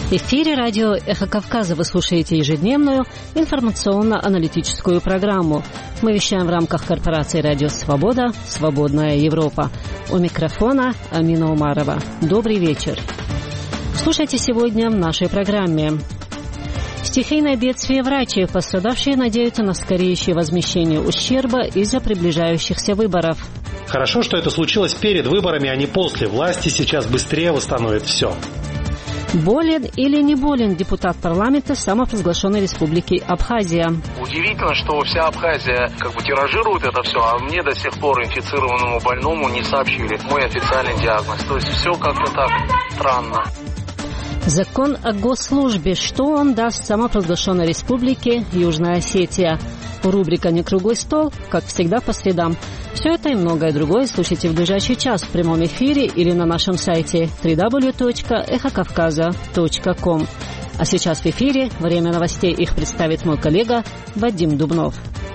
В эфире радио «Эхо Кавказа» вы слушаете ежедневную информационно-аналитическую программу. Мы вещаем в рамках корпорации «Радио Свобода. Свободная Европа». У микрофона Амина Умарова. Добрый вечер. Слушайте сегодня в нашей программе. Стихийное бедствие в Раче. Пострадавшие надеются на скорейшее возмещение ущерба из-за приближающихся выборов. Хорошо, что это случилось перед выборами, а не после. Власти сейчас быстрее восстановят все. Болен или не болен депутат парламента самопровозглашенной республики Абхазия? Удивительно, что вся Абхазия тиражирует это все, а мне до сих пор, инфицированному больному, не сообщили мой официальный диагноз. То есть все как-то так странно. Закон о госслужбе. Что он даст самопровозглашенной республике Южная Осетия? Рубрика «Не круглый стол», как всегда, по средам. Все это и многое другое слушайте в ближайший час в прямом эфире или на нашем сайте www.эхокавказа.ком. А сейчас в эфире время новостей. Их представит мой коллега Вадим Дубнов.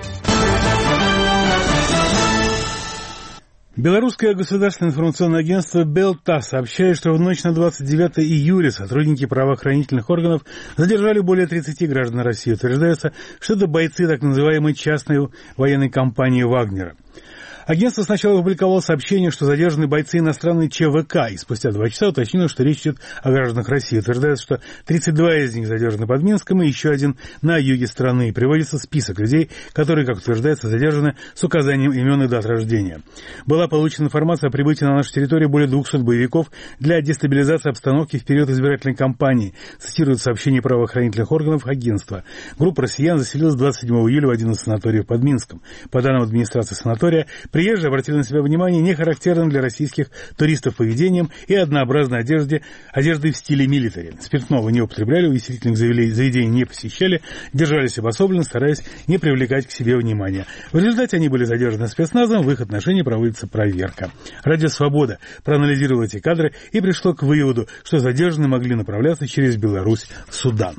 Белорусское государственное информационное агентство БелТАСС сообщает, что в ночь на 29 июля сотрудники правоохранительных органов задержали более 30 граждан России. Утверждается, что это бойцы так называемой частной военной компании «Вагнера». Агентство сначала опубликовало сообщение, что задержаны бойцы иностранной ЧВК, и спустя 2 часа уточнило, что речь идет о гражданах России. Утверждается, что 32 из них задержаны под Минском и еще один на юге страны. Приводится список людей, которые, как утверждается, задержаны с указанием имен и дат рождения. Была получена информация о прибытии на нашу территорию более 200 боевиков для дестабилизации обстановки в период избирательной кампании, цитирует сообщение правоохранительных органов агентства. Группа россиян заселилась 27 июля в один из санаториев под Минском. По данным администрации санатория, приезжие обратили на себя внимание не характерным для российских туристов поведением и однообразной одеждой в стиле милитари. Спиртного не употребляли, увеселительных заведений не посещали, держались обособленно, стараясь не привлекать к себе внимания. В результате они были задержаны спецназом, в их отношении проводится проверка. Радио «Свобода» проанализировало эти кадры и пришло к выводу, что задержанные могли направляться через Беларусь в Судан.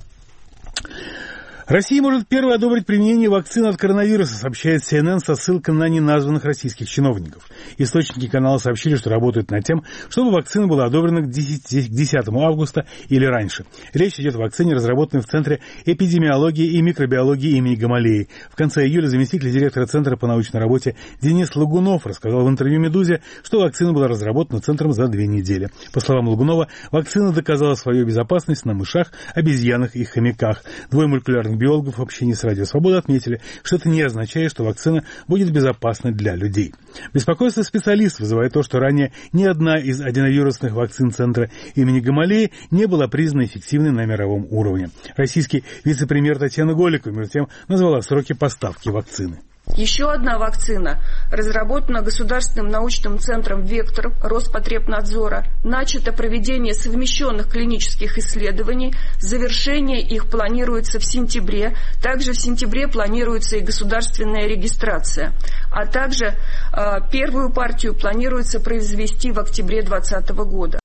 Россия может первой одобрить применение вакцины от коронавируса, сообщает CNN со ссылкой на неназванных российских чиновников. Источники канала сообщили, что работают над тем, чтобы вакцина была одобрена к 10 августа или раньше. Речь идет о вакцине, разработанной в Центре эпидемиологии и микробиологии имени Гамалеи. В конце июля заместитель директора Центра по научной работе Денис Лагунов рассказал в интервью «Медузе», что вакцина была разработана Центром за 2 недели. По словам Лагунова, вакцина доказала свою безопасность на мышах, обезьянах и хомяках. Двое молекулярных биологов в общении с Радио Свобода отметили, что это не означает, что вакцина будет безопасна для людей. Беспокойство специалистов вызывает то, что ранее ни одна из аденовирусных вакцин Центра имени Гамалеи не была признана эффективной на мировом уровне. Российский вице-премьер Татьяна Голикова, между тем, назвала сроки поставки вакцины. Еще одна вакцина, разработана Государственным научным центром «Вектор» Роспотребнадзора. Начато проведение совмещенных клинических исследований. Завершение их планируется в сентябре. Также в сентябре планируется и государственная регистрация. А также первую партию планируется произвести в октябре 2020 года.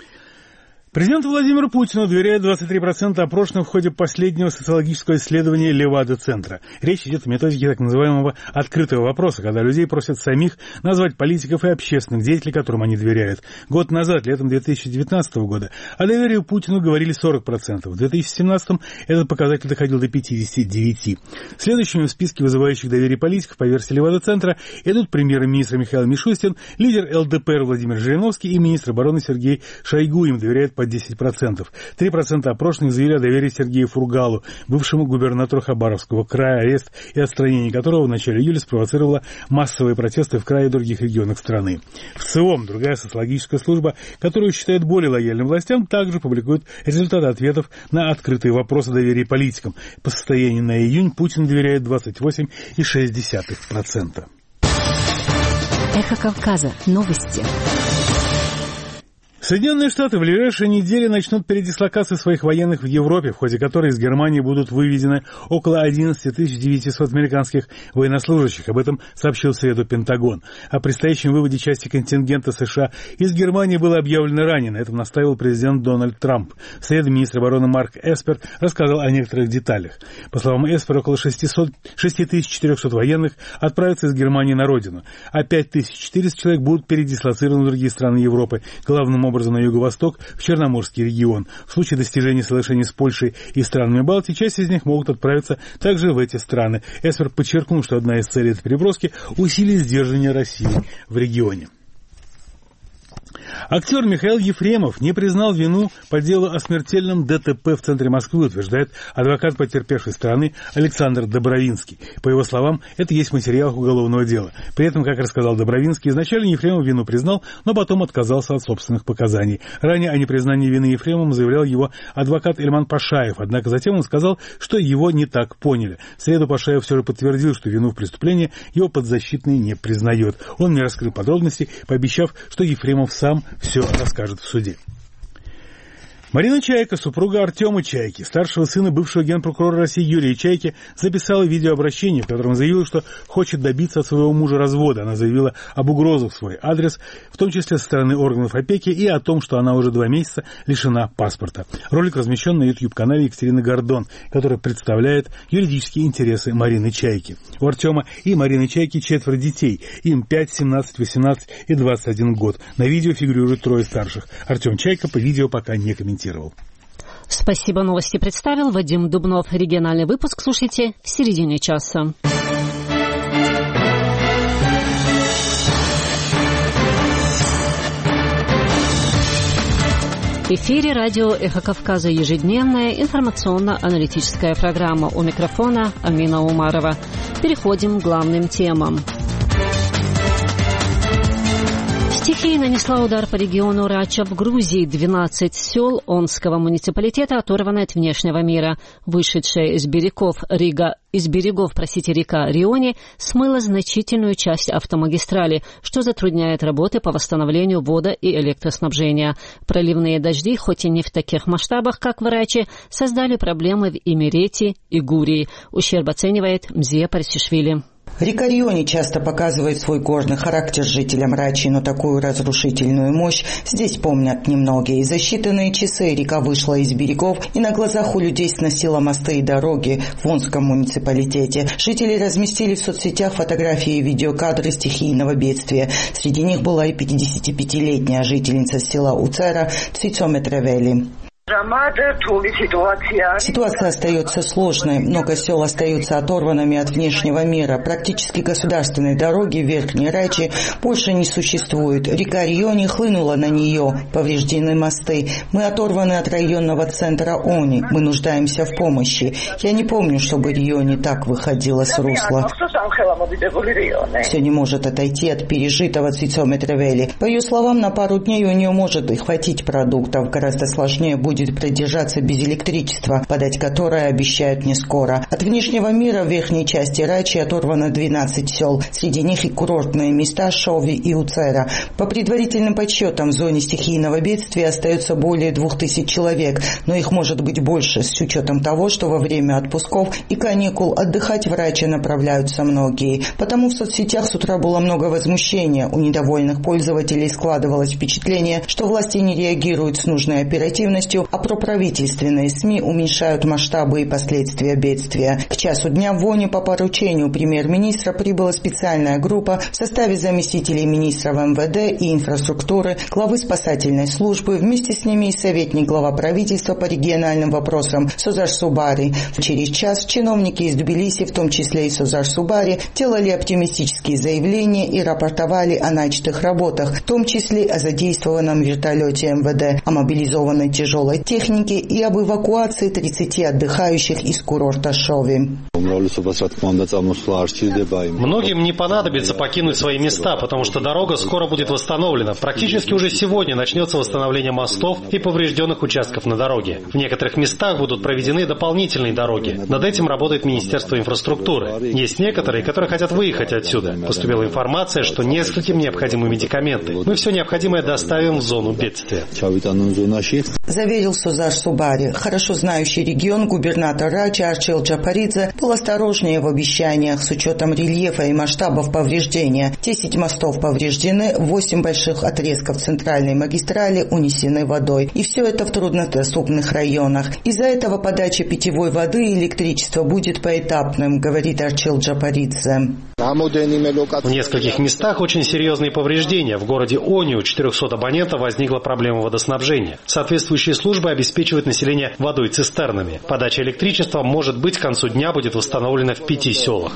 Президенту Владимиру Путину доверяют 23% опрошенных в ходе последнего социологического исследования Левада-центра. Речь идет о методике так называемого открытого вопроса, когда людей просят самих назвать политиков и общественных деятелей, которым они доверяют. Год назад, летом 2019 года, о доверии Путину говорили 40%. В 2017 этот показатель доходил до 59%. Следующими в списке вызывающих доверие политиков по версии Левада-центра идут премьер-министр Михаил Мишустин, лидер ЛДПР Владимир Жириновский и министр обороны Сергей Шойгу. Им доверяют по 10%. 3% опрошенных заявили о доверии Сергею Фургалу, бывшему губернатору Хабаровского края, арест и отстранение которого в начале июля спровоцировало массовые протесты в крае и других регионах страны. В ЦИОМ, другая социологическая служба, которую считает более лояльным властям, также публикует результаты ответов на открытые вопросы доверия политикам. По состоянию на июнь Путин доверяет 28,6%. Эхо Кавказа. Новости. Соединенные Штаты в ближайшие недели начнут передислокацию своих военных в Европе, в ходе которой из Германии будут выведены около 11 900 американских военнослужащих. Об этом сообщил в среду Пентагон. О предстоящем выводе части контингента США из Германии было объявлено ранее. На этом настаивал президент Дональд Трамп. В среду министр обороны Марк Эспер рассказал о некоторых деталях. По словам Эспера, около 6400 военных отправятся из Германии на родину, а 5400 человек будут передислоцированы в другие страны Европы, главным образом образом на юго-восток, в Черноморский регион. В случае достижения соглашений с Польшей и странами Балтии, часть из них могут отправиться также в эти страны. Эсперт подчеркнул, что одна из целей этой переброски – усилить сдерживание России в регионе. Актер Михаил Ефремов не признал вину по делу о смертельном ДТП в центре Москвы, утверждает адвокат потерпевшей стороны Александр Добровинский. По его словам, это есть в материалах уголовного дела. При этом, как рассказал Добровинский, изначально Ефремов вину признал, но потом отказался от собственных показаний. Ранее о непризнании вины Ефремовым заявлял его адвокат Ильман Пашаев, однако затем он сказал, что его не так поняли. В среду Пашаев все же подтвердил, что вину в преступлении его подзащитный не признает. Он не раскрыл подробностей, пообещав, что Ефремов сам все расскажет в суде. Марина Чайка, супруга Артема Чайки, старшего сына бывшего генпрокурора России Юрия Чайки, записала видеообращение, в котором заявила, что хочет добиться от своего мужа развода. Она заявила об угрозах в свой адрес, в том числе со стороны органов опеки, и о том, что она уже 2 месяца лишена паспорта. Ролик размещен на YouTube-канале Екатерины Гордон, который представляет юридические интересы Марины Чайки. У Артема и Марины Чайки 4 детей. Им 5, 17, 18 и 21 год. На видео фигурируют 3 старших. Артем Чайка по видео пока не комментирует. Спасибо, новости представил Вадим Дубнов. Региональный выпуск слушайте в середине часа. В эфире радио «Эхо Кавказа» ежедневная информационно-аналитическая программа. У микрофона Амина Умарова. Переходим к главным темам. Стихия нанесла удар по региону Рача в Грузии. 12 сел Онского муниципалитета оторваны от внешнего мира. Вышедшая из берегов река Риони смыла значительную часть автомагистрали, что затрудняет работы по восстановлению вода- и электроснабжения. Проливные дожди, хоть и не в таких масштабах, как в Раче, создали проблемы в Имерете и Гурии. Ущерб оценивает Мзия Парсишвили. Река Риони часто показывает свой горный характер жителям Рачи, но такую разрушительную мощь здесь помнят немногие. За считанные часы река вышла из берегов и на глазах у людей сносила мосты и дороги в Онском муниципалитете. Жители разместили в соцсетях фотографии и видеокадры стихийного бедствия. Среди них была и 55-летняя жительница села Уцера Цицо Метревели. Ситуация остается сложной. Много сел остаются оторванными от внешнего мира. Практически государственной дороги в Верхней Рачи больше не существует. Река Риони хлынула на нее. Повреждены мосты. Мы оторваны от районного центра Они. Мы нуждаемся в помощи. Я не помню, чтобы Риони так выходила с русла. Все не может отойти от пережитого Цицо Метревели. По ее словам, на пару дней у нее может и хватить продуктов. Гораздо сложнее будет продержаться без электричества, подать которое обещают не скоро. От внешнего мира в верхней части Рачи оторвано 12 сел. Среди них и курортные места Шови и Уцера. По предварительным подсчетам, в зоне стихийного бедствия остается более 2000 человек, но их может быть больше, с учетом того, что во время отпусков и каникул отдыхать в Рачи направляются многие. Потому в соцсетях с утра было много возмущения. У недовольных пользователей складывалось впечатление, что власти не реагируют с нужной оперативностью, а проправительственные СМИ уменьшают масштабы и последствия бедствия. К часу дня в Они по поручению премьер-министра прибыла специальная группа в составе заместителей министров МВД и инфраструктуры, главы спасательной службы, вместе с ними и советник глава правительства по региональным вопросам Созар Субари. Через час чиновники из Тбилиси, в том числе и Созар Субари, делали оптимистические заявления и рапортовали о начатых работах, в том числе о задействованном вертолете МВД, о мобилизованной тяжелой техники и об эвакуации 30 отдыхающих из курорта Шови. Многим не понадобится покинуть свои места, потому что дорога скоро будет восстановлена. Практически уже сегодня начнется восстановление мостов и поврежденных участков на дороге. В некоторых местах будут проведены дополнительные дороги. Над этим работает Министерство инфраструктуры. Есть некоторые, которые хотят выехать отсюда. Поступила информация, что нескольким необходимы медикаменты. Мы все необходимое доставим в зону бедствия. Заверил заверил Сузар Субари. Хорошо знающий регион губернатор Рачи Арчил Джапаридзе был осторожнее в обещаниях с учетом рельефа и масштабов повреждения. 10 мостов повреждены, 8 больших отрезков центральной магистрали унесены водой. И все это в труднодоступных районах. Из-за этого подача питьевой воды и электричества будет поэтапным, говорит Арчил Джапаридзе. В нескольких местах очень серьезные повреждения. В городе Они у 400 абонентов возникла проблема водоснабжения. Соответствующие службы обеспечивают население водой цистернами. Подача электричества, может быть, к концу дня будет восстановлена в 5 селах.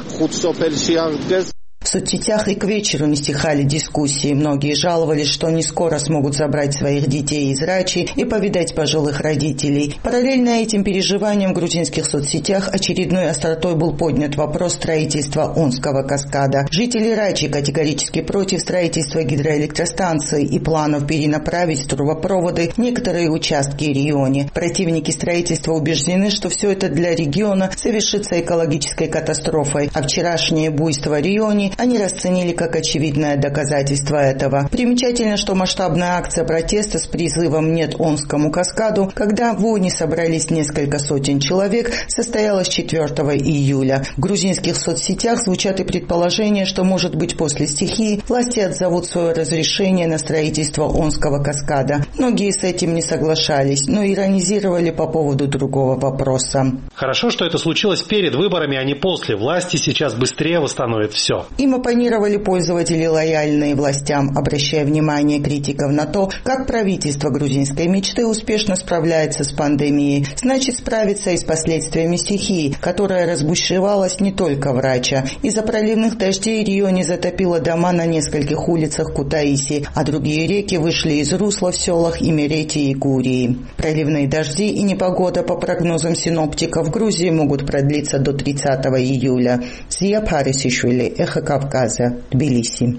В соцсетях и к вечеру не стихали дискуссии. Многие жаловались, что не скоро смогут забрать своих детей из Рачи и повидать пожилых родителей. Параллельно этим переживаниям в грузинских соцсетях очередной остротой был поднят вопрос строительства Онского каскада. Жители Рачи категорически против строительства гидроэлектростанции и планов перенаправить в трубопроводы некоторые участки Риони. Противники строительства убеждены, что все это для региона совершится экологической катастрофой, а вчерашнее буйство Риони они расценили как очевидное доказательство этого. Примечательно, что масштабная акция протеста с призывом «Нет Онскому каскаду», когда в Они собрались несколько сотен человек, состоялась 4 июля. В грузинских соцсетях звучат и предположения, что, может быть, после стихии власти отзовут свое разрешение на строительство Онского каскада. Многие с этим не соглашались, но иронизировали по поводу другого вопроса. Хорошо, что это случилось перед выборами, а не после. Власти сейчас быстрее восстановят все. Им оппонировали пользователи, лояльные властям, обращая внимание критиков на то, как правительство грузинской мечты успешно справляется с пандемией. Значит, справится и с последствиями стихии, которая разбушевалась не только в Рача. Из-за проливных дождей Риони затопило дома на нескольких улицах Кутаиси, а другие реки вышли из русла в селах Имерети и Гурии. Проливные дожди и непогода, по прогнозам синоптиков, в Грузии могут продлиться до 30 июля. Зия Парисишвили, Эхо Кавказа, Тбилиси.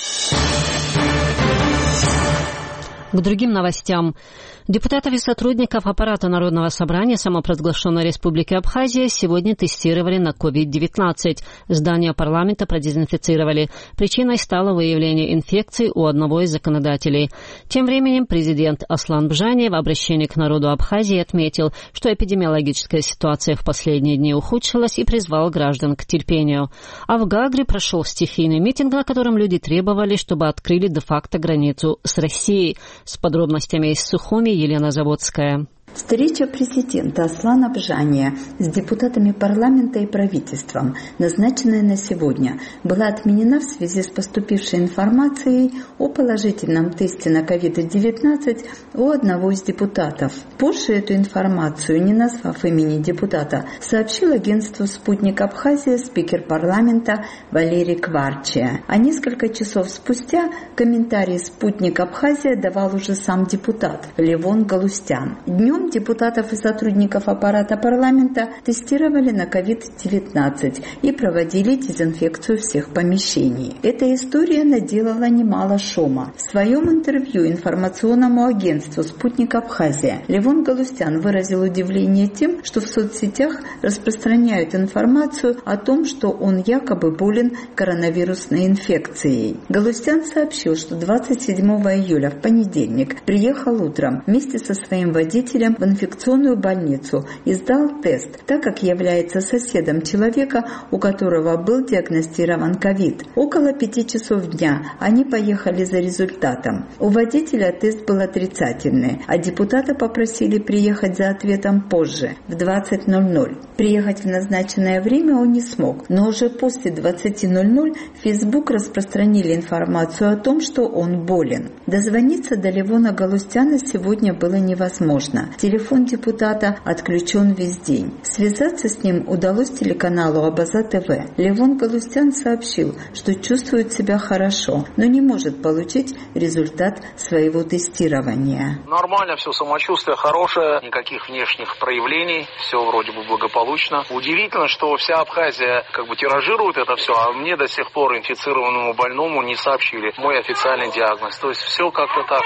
К другим новостям. Депутатов и сотрудников аппарата Народного собрания самопровозглашенной Республики Абхазия сегодня тестировали на COVID-19. Здание парламента продезинфицировали. Причиной стало выявление инфекции у одного из законодателей. Тем временем президент Аслан Бжани в обращении к народу Абхазии отметил, что эпидемиологическая ситуация в последние дни ухудшилась и призвал граждан к терпению. А в Гагре прошел стихийный митинг, на котором люди требовали, чтобы открыли де-факто границу с Россией. С подробностями из Сухуми Елена Заводская. Встреча президента Аслана Бжания с депутатами парламента и правительством, назначенная на сегодня, была отменена в связи с поступившей информацией о положительном тесте на COVID-19 у одного из депутатов. Позже эту информацию, не назвав имени депутата, сообщил агентству «Спутник Абхазия» спикер парламента Валерий Кварчия. А несколько часов спустя комментарий «Спутник Абхазия» давал уже сам депутат Левон Галустян. Днем депутатов и сотрудников аппарата парламента тестировали на COVID-19 и проводили дезинфекцию всех помещений. Эта история наделала немало шума. В своем интервью информационному агентству «Спутник Абхазия» Левон Галустян выразил удивление тем, что в соцсетях распространяют информацию о том, что он якобы болен коронавирусной инфекцией. Галустян сообщил, что 27 июля в понедельник приехал утром вместе со своим водителем в инфекционную больницу и сдал тест, так как является соседом человека, у которого был диагностирован ковид. Около 5 часов дня они поехали за результатом. У водителя тест был отрицательный, а депутата попросили приехать за ответом позже, в 20:00. Приехать в назначенное время он не смог, но уже после 20:00 в Facebook распространили информацию о том, что он болен. Дозвониться до Левона Галустяна сегодня было невозможно. Телефон депутата отключен весь день. Связаться с ним удалось телеканалу Абаза ТВ. Левон Галустян сообщил, что чувствует себя хорошо, но не может получить результат своего тестирования. Нормально все, самочувствие хорошее, никаких внешних проявлений, все вроде бы благополучно. Удивительно, что вся Абхазия тиражирует это все, а мне до сих пор, инфицированному больному, не сообщили мой официальный диагноз. То есть все как-то так.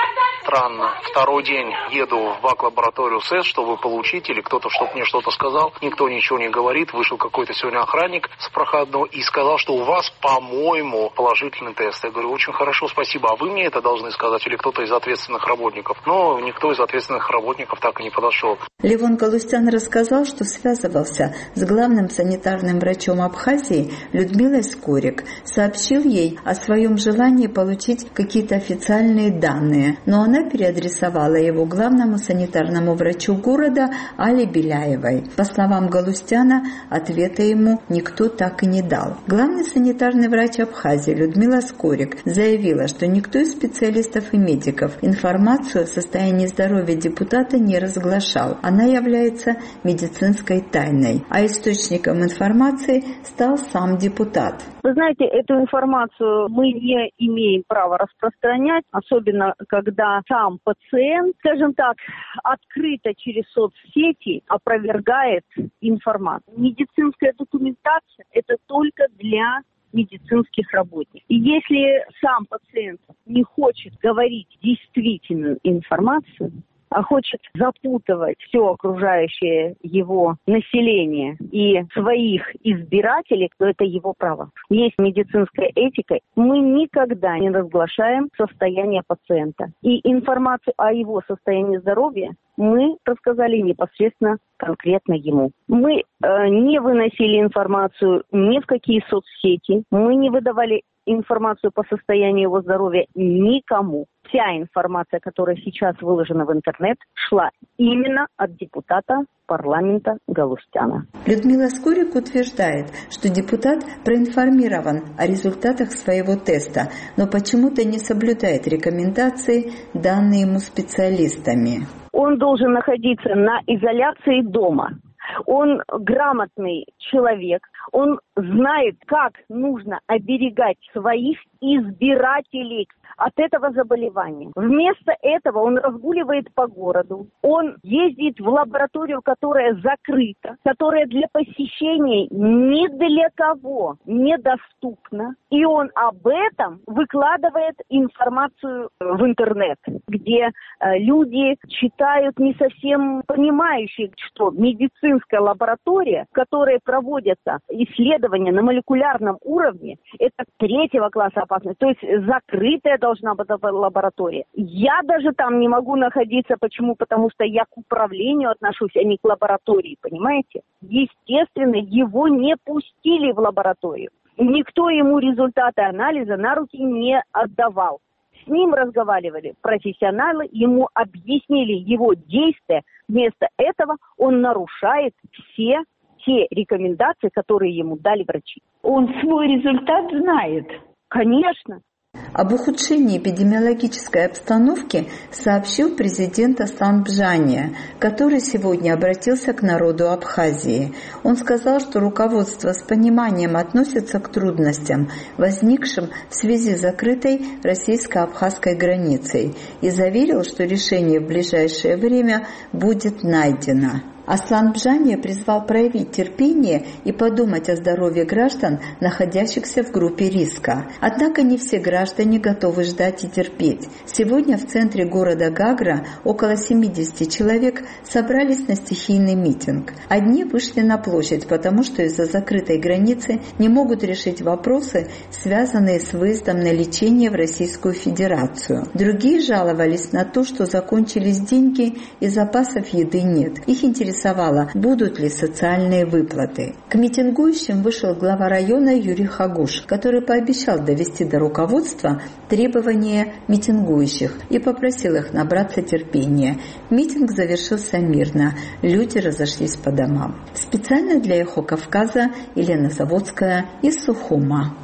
Странно. Второй день еду в бак-лабораторию СЭС, чтобы получить, или кто-то, чтобы мне что-то сказал. Никто ничего не говорит. Вышел какой-то сегодня охранник с проходного и сказал, что у вас, по-моему, положительный тест. Я говорю, очень хорошо, спасибо. А вы мне это должны сказать или кто-то из ответственных работников? Но никто из ответственных работников так и не подошел. Левон Галустян рассказал, что связывался с главным санитарным врачом Абхазии Людмилой Скорик. Сообщил ей о своем желании получить какие-то официальные данные, но она переадресовала его главному санитарному врачу города Али Беляевой. По словам Галустяна, ответа ему никто так и не дал. Главный санитарный врач Абхазии Людмила Скорик заявила, что никто из специалистов и медиков информацию о состоянии здоровья депутата не разглашал. Она является медицинской тайной, а источником информации стал сам депутат. Вы знаете, эту информацию мы не имеем права распространять, особенно когда сам пациент, скажем так, открыто через соцсети опровергает информацию. Медицинская документация – это только для медицинских работников. И если сам пациент не хочет говорить действительную информацию, а хочет запутывать все окружающее его население и своих избирателей, то это его право. Есть медицинская этика. Мы никогда не разглашаем состояние пациента. И информацию о его состоянии здоровья мы рассказали непосредственно конкретно ему. Мы не выносили информацию ни в какие соцсети, мы не выдавали информацию по состоянию его здоровья никому. Вся информация, которая сейчас выложена в интернет, шла именно от депутата парламента Галустяна. Людмила Скорик утверждает, что депутат проинформирован о результатах своего теста, но почему-то не соблюдает рекомендации, данные ему специалистами. Он должен находиться на изоляции дома. Он грамотный человек, он знает, как нужно оберегать своих избирателей от этого заболевания. Вместо этого он разгуливает по городу, он ездит в лабораторию, которая закрыта, которая для посещения ни для кого недоступна, и он об этом выкладывает информацию в интернет, где люди читают не совсем понимающие, что медицинская лаборатория, в которой проводятся исследования на молекулярном уровне, это 3-го класса опасности, то есть закрытая должна быть лаборатория. Я даже там не могу находиться. Почему? Потому что я к управлению отношусь, а не к лаборатории, понимаете? Естественно, его не пустили в лабораторию. Никто ему результаты анализа на руки не отдавал. С ним разговаривали профессионалы, ему объяснили его действия. Вместо этого он нарушает все те рекомендации, которые ему дали врачи. Он свой результат знает. Конечно. Об ухудшении эпидемиологической обстановки сообщил президент Аслан Бжания, который сегодня обратился к народу Абхазии. Он сказал, что руководство с пониманием относится к трудностям, возникшим в связи с закрытой российско-абхазской границей, и заверил, что решение в ближайшее время будет найдено. Аслан Бжания призвал проявить терпение и подумать о здоровье граждан, находящихся в группе риска. Однако не все граждане готовы ждать и терпеть. Сегодня в центре города Гагра около 70 человек собрались на стихийный митинг. Одни вышли на площадь, потому что из-за закрытой границы не могут решить вопросы, связанные с выездом на лечение в Российскую Федерацию. Другие жаловались на то, что закончились деньги и запасов еды нет. Их интересовало, будут ли социальные выплаты. К митингующим вышел глава района Юрий Хагуш, который пообещал довести до руководства требования митингующих и попросил их набраться терпения. Митинг завершился мирно. Люди разошлись по домам. Специально для «Эхо Кавказа» Елена Заводская из Сухума.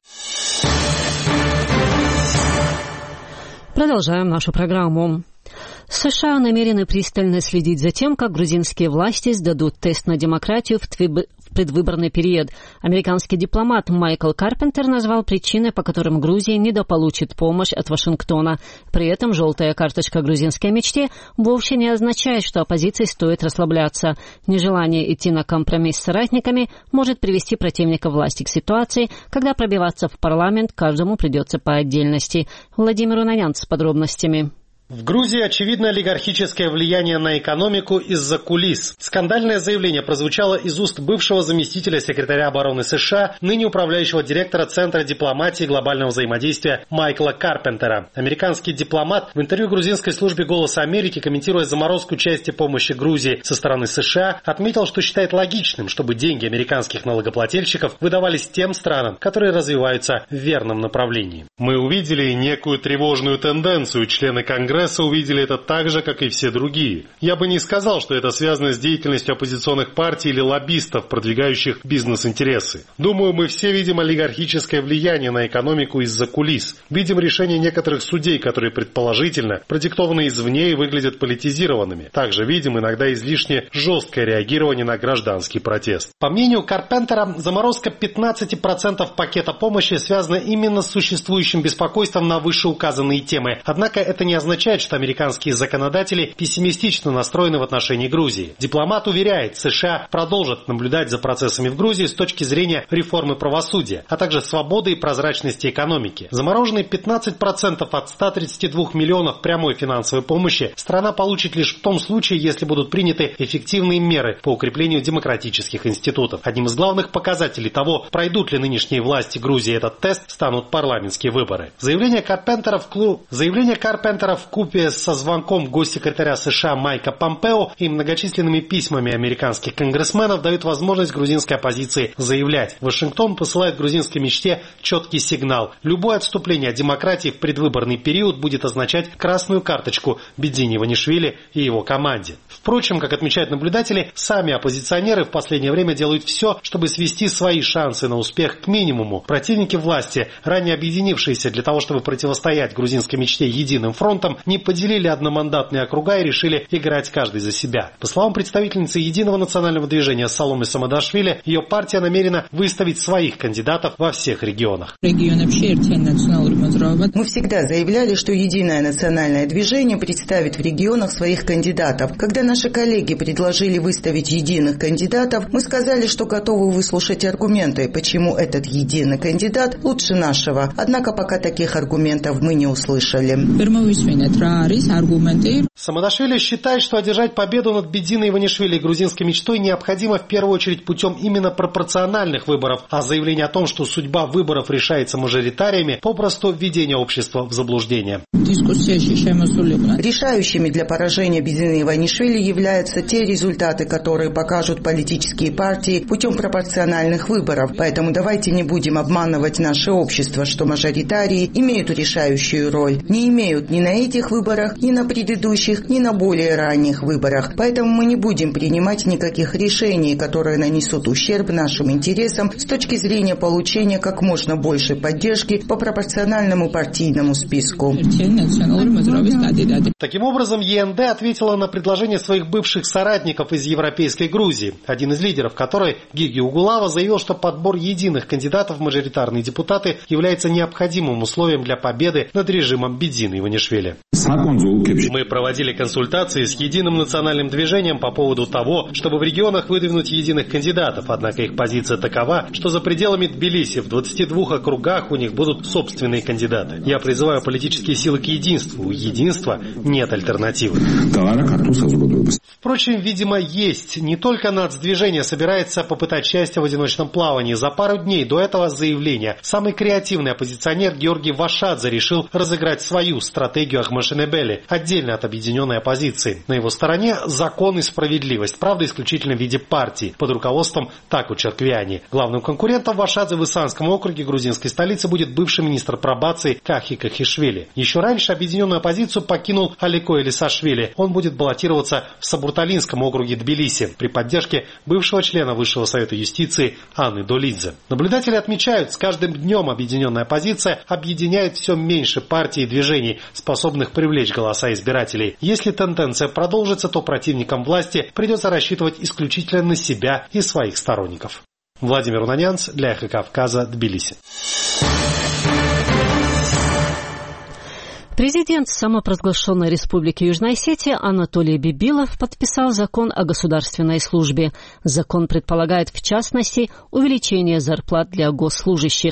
Продолжаем нашу программу. США намерены пристально следить за тем, как грузинские власти сдадут тест на демократию в предвыборный период. Американский дипломат Майкл Карпентер назвал причины, по которым Грузия недополучит помощь от Вашингтона. При этом желтая карточка грузинской мечте вовсе не означает, что оппозиции стоит расслабляться. Нежелание идти на компромисс с соратниками может привести противника власти к ситуации, когда пробиваться в парламент каждому придется по отдельности. Владимир Унанян с подробностями. В Грузии очевидно олигархическое влияние на экономику из-за кулис. Скандальное заявление прозвучало из уст бывшего заместителя секретаря обороны США, ныне управляющего директора Центра дипломатии и глобального взаимодействия Майкла Карпентера. Американский дипломат в интервью грузинской службе «Голоса Америки», комментируя заморозку части помощи Грузии со стороны США, отметил, что считает логичным, чтобы деньги американских налогоплательщиков выдавались тем странам, которые развиваются в верном направлении. Мы увидели некую тревожную тенденцию. Члены Конгресса увидели это так же, как и все другие. Я бы не сказал, что это связано с деятельностью оппозиционных партий или лоббистов, продвигающих бизнес-интересы. Думаю, мы все видим олигархическое влияние на экономику из-за кулис. Видим решения некоторых судей, которые предположительно продиктованы извне и выглядят политизированными. Также видим иногда излишне жесткое реагирование на гражданский протест. По мнению Карпентера, заморозка 15% пакета помощи связана именно с существующим беспокойством на вышеуказанные темы. Однако это не означает, что американские законодатели пессимистично настроены в отношении Грузии. Дипломат уверяет, США продолжат наблюдать за процессами в Грузии с точки зрения реформы правосудия, а также свободы и прозрачности экономики. Замороженные 15% от 132 миллионов прямой финансовой помощи страна получит лишь в том случае, если будут приняты эффективные меры по укреплению демократических институтов. Одним из главных показателей того, пройдут ли нынешние власти Грузии этот тест, станут парламентские выборы. Заявление Карпентера в купе со звонком госсекретаря США Майка Помпео и многочисленными письмами американских конгрессменов дают возможность грузинской оппозиции заявлять. Вашингтон посылает грузинской мечте четкий сигнал. Любое отступление от демократии в предвыборный период будет означать красную карточку Бедзини Иванишвили и его команде. Впрочем, как отмечают наблюдатели, сами оппозиционеры в последнее время делают все, чтобы свести свои шансы на успех к минимуму. Противники власти, ранее объединившиеся для того, чтобы противостоять грузинской мечте единым фронтом, не поделили одномандатные округа и решили играть каждый за себя. По словам представительницы Единого национального движения Саломе Самадашвили, ее партия намерена выставить своих кандидатов во всех регионах. Мы всегда заявляли, что Единое национальное движение представит в регионах своих кандидатов. Когда наши коллеги предложили выставить единых кандидатов, мы сказали, что готовы выслушать аргументы, почему этот единый кандидат лучше нашего. Однако пока таких аргументов мы не услышали. Самадашвили считает, что одержать победу над Бедзиной Иванишвили и грузинской мечтой необходимо в первую очередь путем именно пропорциональных выборов, а заявление о том, что судьба выборов решается мажоритариями, попросту введение общества в заблуждение. Решающими для поражения Бедзины Иванишвили являются те результаты, которые покажут политические партии путем пропорциональных выборов. Поэтому давайте не будем обманывать наше общество, что мажоритарии имеют решающую роль. Не имеют ни на этих выборах, ни на предыдущих, ни на более ранних выборах. Поэтому мы не будем принимать никаких решений, которые нанесут ущерб нашим интересам с точки зрения получения как можно большей поддержки по пропорциональному партийному списку. Таким образом, ЕНД ответила на предложение своих бывших соратников из Европейской Грузии, один из лидеров которой, Гиги Угулава, заявил, что подбор единых кандидатов в мажоритарные депутаты является необходимым условием для победы над режимом Бедзины Иванишвили. Мы проводили консультации с Единым национальным движением по поводу того, чтобы в регионах выдвинуть единых кандидатов, однако их позиция такова, что за пределами Тбилиси в 22 округах у них будут собственные кандидаты. Я призываю политические силы к единству. У единства нет альтернативы. Впрочем, видимо, есть. Не только нацдвижение собирается попытать счастье в одиночном плавании. За пару дней до этого заявления самый креативный оппозиционер Георгий Вашадзе решил разыграть свою стратегию Ахмашенебели, отдельно от объединенной оппозиции. На его стороне закон и справедливость, правда, исключительно в виде партии, под руководством Таку Черквиани. Главным конкурентом Вашадзе в Исанском округе грузинской столицы будет бывший министр пробации Кахи Кахишвили. Еще раньше объединенную оппозицию покинул Алико Элисашвили. Он будет баллотироваться в Сабурталинском округе Тбилиси при поддержке бывшего члена Высшего совета юстиции Анны Долидзе. Наблюдатели отмечают, с каждым днем объединенная оппозиция объединяет все меньше партий и движений, способных привлечь голоса избирателей. Если тенденция продолжится, то противникам власти придется рассчитывать исключительно на себя и своих сторонников. Владимир Унанянц для Эхо Кавказа, Тбилиси. Президент самопровозглашенной Республики Южная Осетия Анатолий Бибилов подписал закон о государственной службе. Закон предполагает, в частности, увеличение зарплат для госслужащих.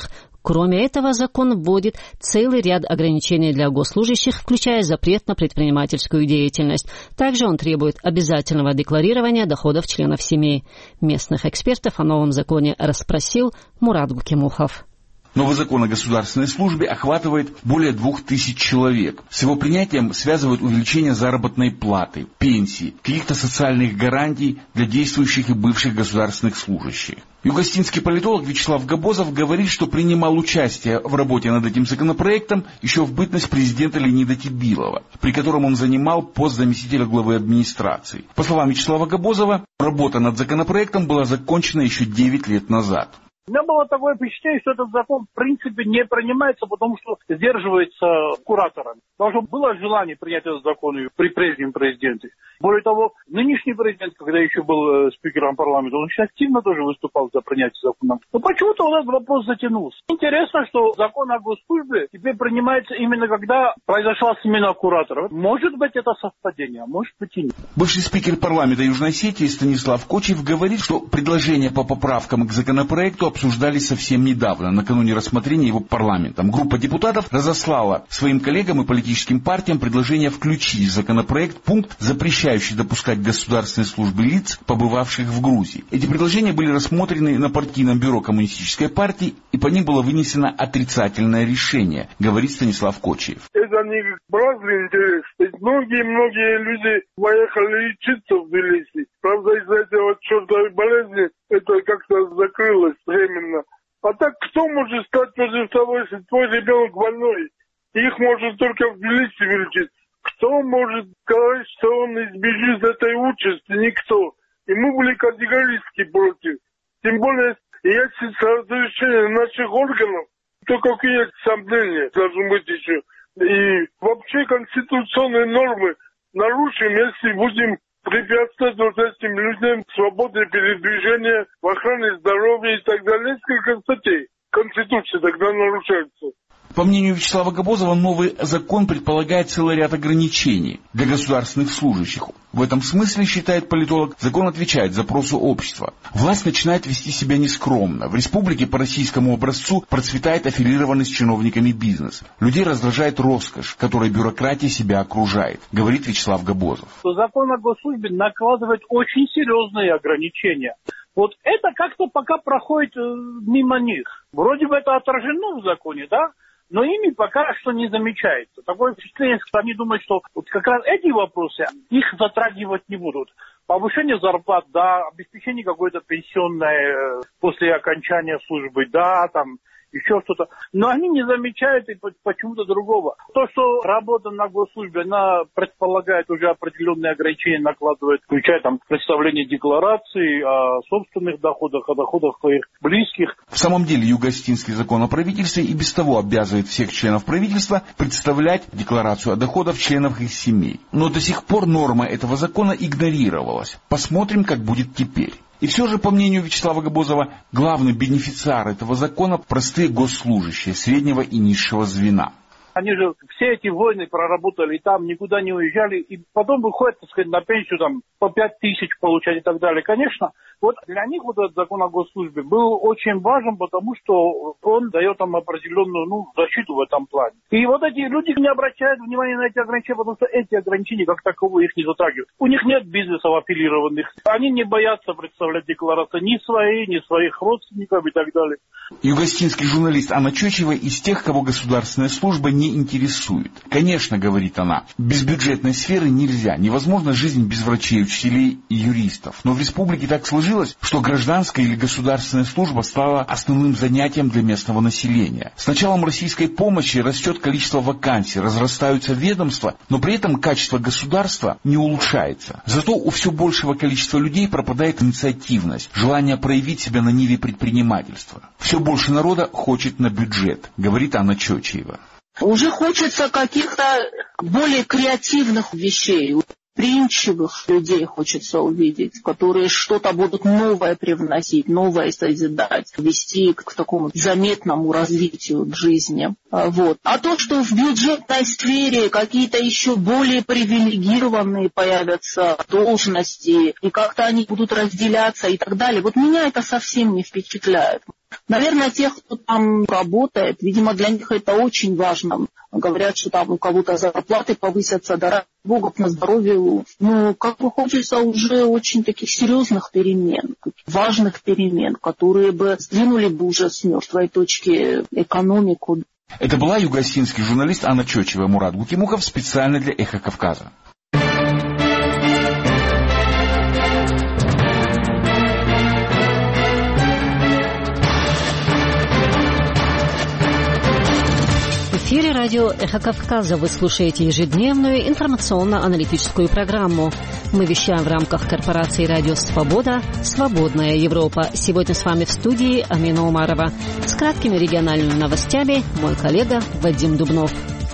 Кроме этого, закон вводит целый ряд ограничений для госслужащих, включая запрет на предпринимательскую деятельность. Также он требует обязательного декларирования доходов членов семей. Местных экспертов о новом законе расспросил Мурат Гукимухов. Новый закон о государственной службе охватывает более 2000 человек. С его принятием связывают увеличение заработной платы, пенсии, каких-то социальных гарантий для действующих и бывших государственных служащих. Югостинский политолог Вячеслав Габозов говорит, что принимал участие в работе над этим законопроектом еще в бытность президента Леонида Тибилова, при котором он занимал пост заместителя главы администрации. По словам Вячеслава Габозова, работа над законопроектом была закончена еще 9 лет назад. У меня было такое впечатление, что этот закон в принципе не принимается, потому что сдерживается кураторами. Потому что было желание принять этот закон при прежнем президенте. Более того, нынешний президент, когда еще был спикером парламента, он очень активно тоже выступал за принятие закона. Но почему-то вот этот вопрос затянулся. Интересно, что закон о госслужбе теперь принимается именно когда произошла смена куратора. Может быть, это совпадение, а может быть и нет. Бывший спикер парламента Южной Осетии Станислав Кочиев говорит, что предложения по поправкам к законопроекту обсуждались совсем недавно, накануне рассмотрения его парламентом. Группа депутатов разослала своим коллегам и политическим партиям предложение включить в законопроект пункт, запрещающий допускать к государственной службе лиц, побывавших в Грузии. Эти предложения были рассмотрены на партийном бюро Коммунистической партии, и по ним было вынесено отрицательное решение, говорит Станислав Кочиев. Это не праздный интерес. Ведь многие люди поехали лечиться в Тбилиси. Правда, из-за этого чертовой болезни это как-то закрылось временно. А так кто может стать против того, если твой ребенок больной? Их может только в Тбилиси вылечить. Кто может сказать, что он избежит этой участи? Никто. И мы были категорически против. Тем более, если с разрешения наших органов, то какие сомнения должны быть еще. И вообще конституционные нормы нарушим, если будем препятствовать вот этим людям свободе передвижения, в охране здоровья и так далее. Несколько статей Конституции тогда нарушаются. По мнению Вячеслава Габозова, новый закон предполагает целый ряд ограничений для государственных служащих. В этом смысле, считает политолог, закон отвечает запросу общества. Власть начинает вести себя нескромно. В республике по российскому образцу процветает аффилированность с чиновниками бизнеса. Людей раздражает роскошь, которой бюрократия себя окружает, говорит Вячеслав Габозов. Закон о госслужбе накладывает очень серьезные ограничения. Вот это как-то пока проходит мимо них. Вроде бы это отражено в законе, да? Но ими пока что не замечается. Такое впечатление, что они думают, что вот как раз эти вопросы их затрагивать не будут. Повышение зарплат, да, обеспечение какой-то пенсионной после окончания службы, да, там еще что-то. Но они не замечают и почему-то другого. То, что работа на госслужбе, она предполагает уже определенные ограничения, накладывает, включая там представление деклараций о собственных доходах, о доходах своих близких. В самом деле, Юго-Осетинский закон о правительстве и без того обязывает всех членов правительства представлять декларацию о доходах членов их семей. Но до сих пор норма этого закона игнорировалась. Посмотрим, как будет теперь. И все же, по мнению Вячеслава Габозова, главный бенефициар этого закона – простые госслужащие среднего и низшего звена. Они же все эти войны проработали, там никуда не уезжали, и потом выходят, так сказать, на пенсию там, по 5000 получать и так далее. Конечно, вот для них вот этот закон о госслужбе был очень важен, потому что он дает там определенную защиту в этом плане. И вот эти люди не обращают внимания на эти ограничения, потому что эти ограничения как таковые их не затрагивают. У них нет бизнесов аффилированных, они не боятся представлять декларации ни свои, ни своих родственников и так далее. Югостинский журналист Анна Чочева из тех, кого государственная служба не интересует. Конечно, говорит она, без бюджетной сферы нельзя, невозможна жизнь без врачей, учителей и юристов. Но в республике так сложилось, что гражданская или государственная служба стала основным занятием для местного населения. С началом российской помощи растет количество вакансий, разрастаются ведомства, но при этом качество государства не улучшается. Зато у все большего количества людей пропадает инициативность, желание проявить себя на ниве предпринимательства. Все больше народа хочет на бюджет, говорит Анна Чочева. Уже хочется каких-то более креативных вещей, предприимчивых людей хочется увидеть, которые что-то будут новое привносить, новое созидать, вести к такому заметному развитию жизни. Вот. А то, что в бюджетной сфере какие-то еще более привилегированные появятся должности, и как-то они будут разделяться и так далее, вот меня это совсем не впечатляет. Наверное, тех, кто там работает, видимо, для них это очень важно. Говорят, что там у кого-то зарплаты повысятся, да ради бога, на здоровье. Но как бы хочется уже очень таких серьезных перемен, важных перемен, которые бы сдвинули бы уже с мертвой точки экономику. Это была юго-осетинский журналист Анна Чочева, Мурат Гукимуков специально для «Эхо Кавказа». В эфире радио «Эхо Кавказа». Вы слушаете ежедневную информационно-аналитическую программу. Мы вещаем в рамках корпорации «Радио Свобода. Свободная Европа». Сегодня с вами в студии Амина Умарова. С краткими региональными новостями мой коллега Вадим Дубнов.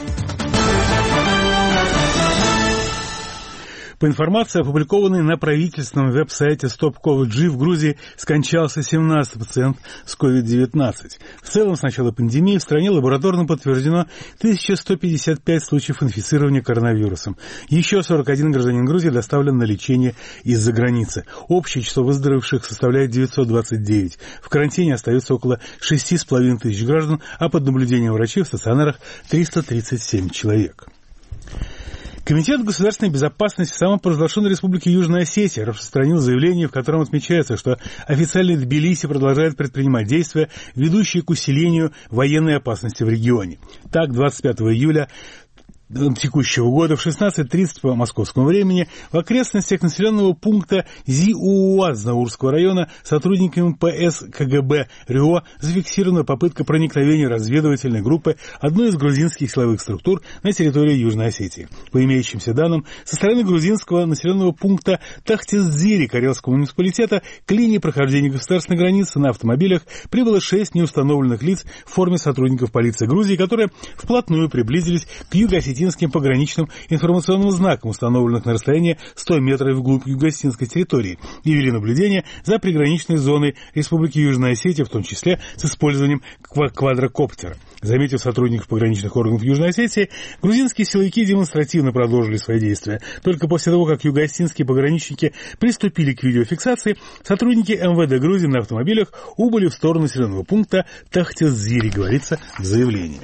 По информации, опубликованной на правительственном веб-сайте Stop Covid, в Грузии скончался 17-й пациент с COVID-19. В целом, с начала пандемии в стране лабораторно подтверждено 1155 случаев инфицирования коронавирусом. Еще 41 гражданин Грузии доставлен на лечение из-за границы. Общее число выздоровевших составляет 929. В карантине остается около 6,5 тысяч граждан, а под наблюдением врачей в стационарах 337 человек. Комитет государственной безопасности в самопровозглашенной республике Южная Осетия распространил заявление, в котором отмечается, что официальный Тбилиси продолжает предпринимать действия, ведущие к усилению военной опасности в регионе. Так, 25 июля текущего года в 16:30 по московскому времени в окрестностях населенного пункта Зиууа Знаурского района сотрудниками ПС КГБ РИО зафиксирована попытка проникновения разведывательной группы одной из грузинских силовых структур на территорию Южной Осетии. По имеющимся данным, со стороны грузинского населенного пункта Тахтиздири Карельского муниципалитета к линии прохождения государственной границы на автомобилях прибыло 6 неустановленных лиц в форме сотрудников полиции Грузии, которые вплотную приблизились к юго-осетинским пограничным информационным знакам, установленных на расстоянии 100 метров вглубь юго-осетинской территории, и вели наблюдение за приграничной зоной Республики Южная Осетия, в том числе с использованием квадрокоптера. Заметив сотрудников пограничных органов Южной Осетии, грузинские силовики демонстративно продолжили свои действия. Только после того, как юго-осетинские пограничники приступили к видеофиксации, сотрудники МВД Грузии на автомобилях убыли в сторону населенного пункта Тахтиздири, говорится в заявлении.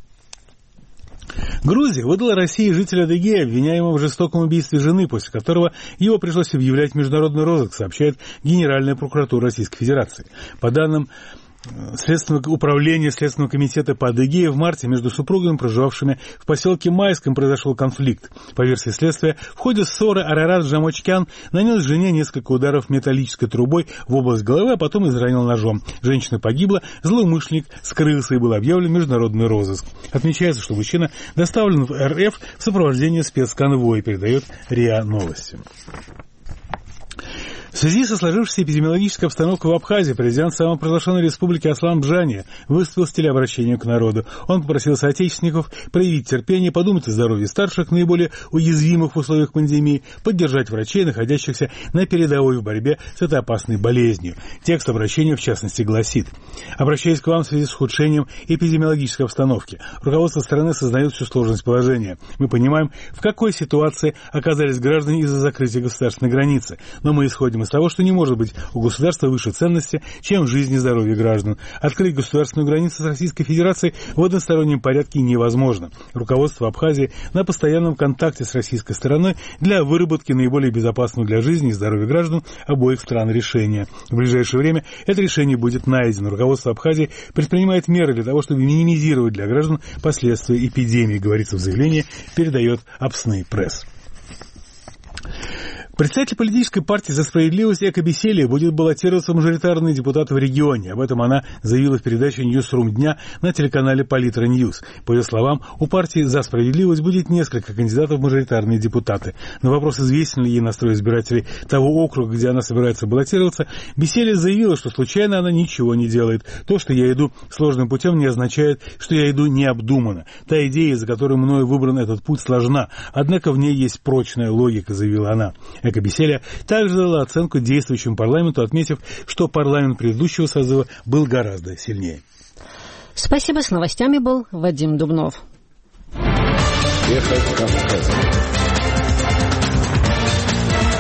Грузия выдала России жителя Адыгеи, обвиняемого в жестоком убийстве жены, после которого его пришлось объявлять в международный розыск, сообщает Генеральная прокуратура Российской Федерации. По данным Следственного управления Следственного комитета по Адыгее, в марте между супругами, проживавшими в поселке Майском, произошел конфликт. По версии следствия, в ходе ссоры Арарат Жамочкян нанес жене несколько ударов металлической трубой в область головы, а потом изранил ножом. Женщина погибла, злоумышленник скрылся и был объявлен международный розыск. Отмечается, что мужчина доставлен в РФ в сопровождении спецконвоя, передает РИА Новости. В связи со сложившейся эпидемиологической обстановкой в Абхазии президент самопровозглашенной республики Аслан Бжания выступил с телеобращением к народу. Он попросил соотечественников проявить терпение, подумать о здоровье старших, наиболее уязвимых в условиях пандемии, поддержать врачей, находящихся на передовой в борьбе с этой опасной болезнью. Текст обращения, в частности, гласит: «Обращаясь к вам в связи с ухудшением эпидемиологической обстановки, руководство страны сознает всю сложность положения. Мы понимаем, в какой ситуации оказались граждане из-за закрытия государственной границы, но мы исходим из того, что не может быть у государства выше ценности, чем жизнь и здоровье граждан. Открыть государственную границу с Российской Федерацией в одностороннем порядке невозможно. Руководство Абхазии на постоянном контакте с российской стороной для выработки наиболее безопасного для жизни и здоровья граждан обоих стран решения. В ближайшее время это решение будет найдено. Руководство Абхазии предпринимает меры для того, чтобы минимизировать для граждан последствия эпидемии, говорится в заявлении, передает Апсны Пресс. Председатель политической партии «За справедливость» Эко Беселия будет баллотироваться в мажоритарные депутаты в регионе. Об этом она заявила в передаче «Ньюсрум дня» на телеканале Политра Ньюс. По ее словам, у партии «За справедливость» будет несколько кандидатов в мажоритарные депутаты. На вопрос, известен ли ей настрой избирателей того округа, где она собирается баллотироваться, Беселия заявила, что случайно она ничего не делает. То, что я иду сложным путем, не означает, что я иду необдуманно. Та идея, из-за которой мною выбран этот путь, сложна. Однако в ней есть прочная логика, заявила она. Эко Беселия также дала оценку действующему парламенту, отметив, что парламент предыдущего созыва был гораздо сильнее. Спасибо. С новостями был Вадим Дубнов.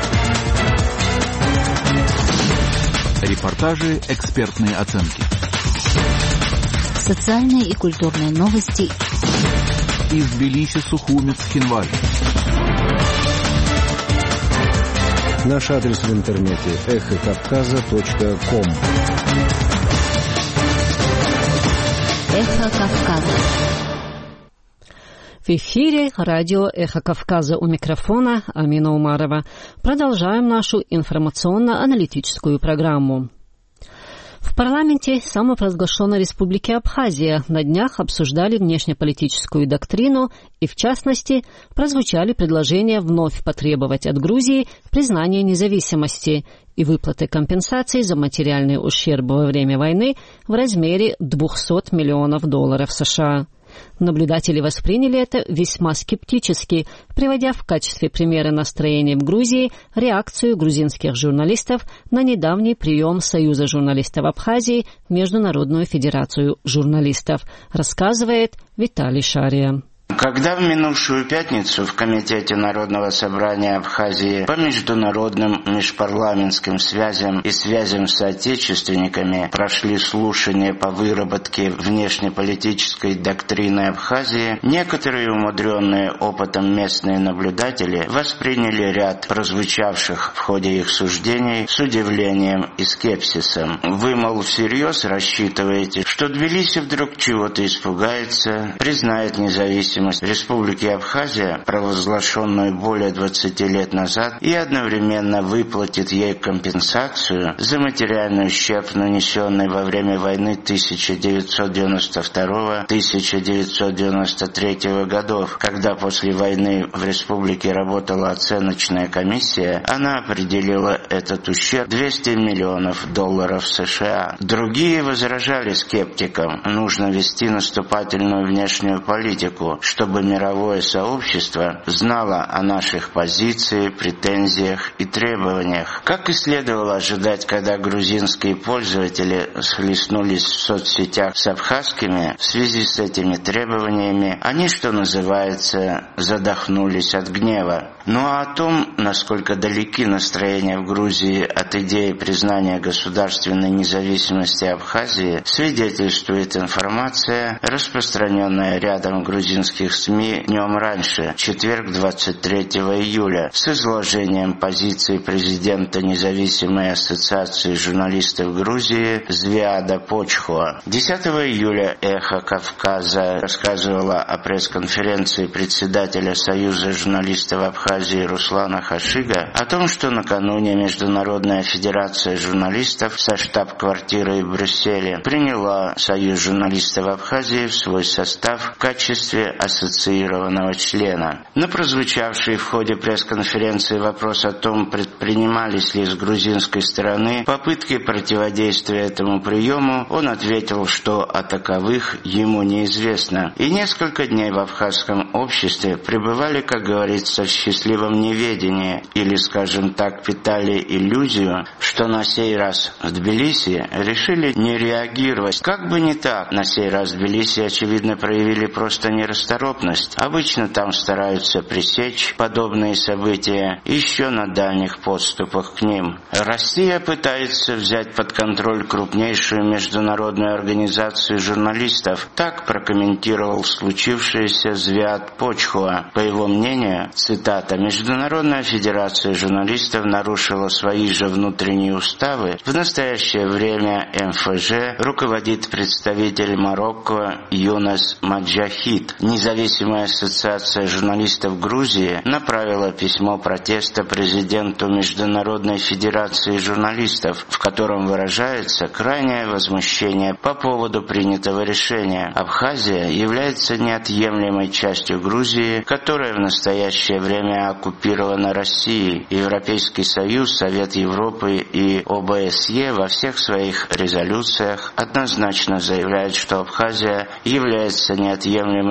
Репортажи, экспертные оценки. Социальные и культурные новости. Из Тбилиси, Сухумец, Хинваль. Наш адрес в интернете эхокавказа.ком. Эхо Кавказа. В эфире радио «Эхо Кавказа», у микрофона Амина Умарова. Продолжаем нашу информационно-аналитическую программу. В парламенте самопровозглашенной Республики Абхазия на днях обсуждали внешнеполитическую доктрину и, в частности, прозвучали предложения вновь потребовать от Грузии признания независимости и выплаты компенсаций за материальный ущерб во время войны в размере $200 миллионов США. Наблюдатели восприняли это весьма скептически, приводя в качестве примера настроения в Грузии реакцию грузинских журналистов на недавний прием Союза журналистов Абхазии в Международную федерацию журналистов, рассказывает Виталий Шария. Когда в минувшую пятницу в Комитете Народного собрания Абхазии по международным межпарламентским связям и связям с соотечественниками прошли слушания по выработке внешнеполитической доктрины Абхазии, некоторые умудренные опытом местные наблюдатели восприняли ряд прозвучавших в ходе их суждений с удивлением и скепсисом. Вы, мол, всерьез рассчитываете, что Тбилиси вдруг чего-то испугается, признает независимость Республики Абхазия, провозглашенную более 20 лет назад, и одновременно выплатит ей компенсацию за материальный ущерб, нанесенный во время войны 1992-1993 годов, когда после войны в республике работала оценочная комиссия, она определила этот ущерб $200 миллионов США. Другие возражали скептикам: нужно вести наступательную внешнюю политику, чтобы мировое сообщество знало о наших позициях, претензиях и требованиях. Как и следовало ожидать, когда грузинские пользователи схлестнулись в соцсетях с абхазскими, в связи с этими требованиями, они, что называется, задохнулись от гнева. Ну а о том, насколько далеки настроения в Грузии от идеи признания государственной независимости Абхазии, свидетельствует информация, распространенная рядом грузинских СМИ днем раньше, четверг, 23 июля, с изложением позиции президента Независимой ассоциации журналистов Грузии Звиада Почхуа. 10 июля «Эхо Кавказа» рассказывала о пресс-конференции председателя Союза журналистов Абхазии Руслана Хашига о том, что накануне Международная федерация журналистов со штаб-квартирой в Брюсселе приняла Союз журналистов Абхазии в свой состав в качестве ассоциированного члена. На прозвучавший в ходе пресс-конференции вопрос о том, предпринимались ли с грузинской стороны попытки противодействия этому приему, он ответил, что о таковых ему неизвестно. И несколько дней в абхазском обществе пребывали, как говорится, в счастливом неведении, или, скажем так, питали иллюзию, что на сей раз в Тбилиси решили не реагировать. Как бы не так, на сей раз в Тбилиси, очевидно, проявили просто нерасторопность. Обычно там стараются пресечь подобные события еще на дальних подступах к ним. Россия пытается взять под контроль крупнейшую международную организацию журналистов. Так прокомментировал случившееся Звиад Почхуа. По его мнению, цитата, «Международная федерация журналистов нарушила свои же внутренние уставы. В настоящее время МФЖ руководит представитель Марокко Юнас Маджахид. Независимая ассоциация журналистов Грузии направила письмо протеста президенту Международной федерации журналистов, в котором выражается крайнее возмущение по поводу принятого решения. Абхазия является неотъемлемой частью Грузии, которая в настоящее время оккупирована Россией. Европейский Союз, Совет Европы и ОБСЕ во всех своих резолюциях однозначно заявляют, что Абхазия является неотъемлемой частью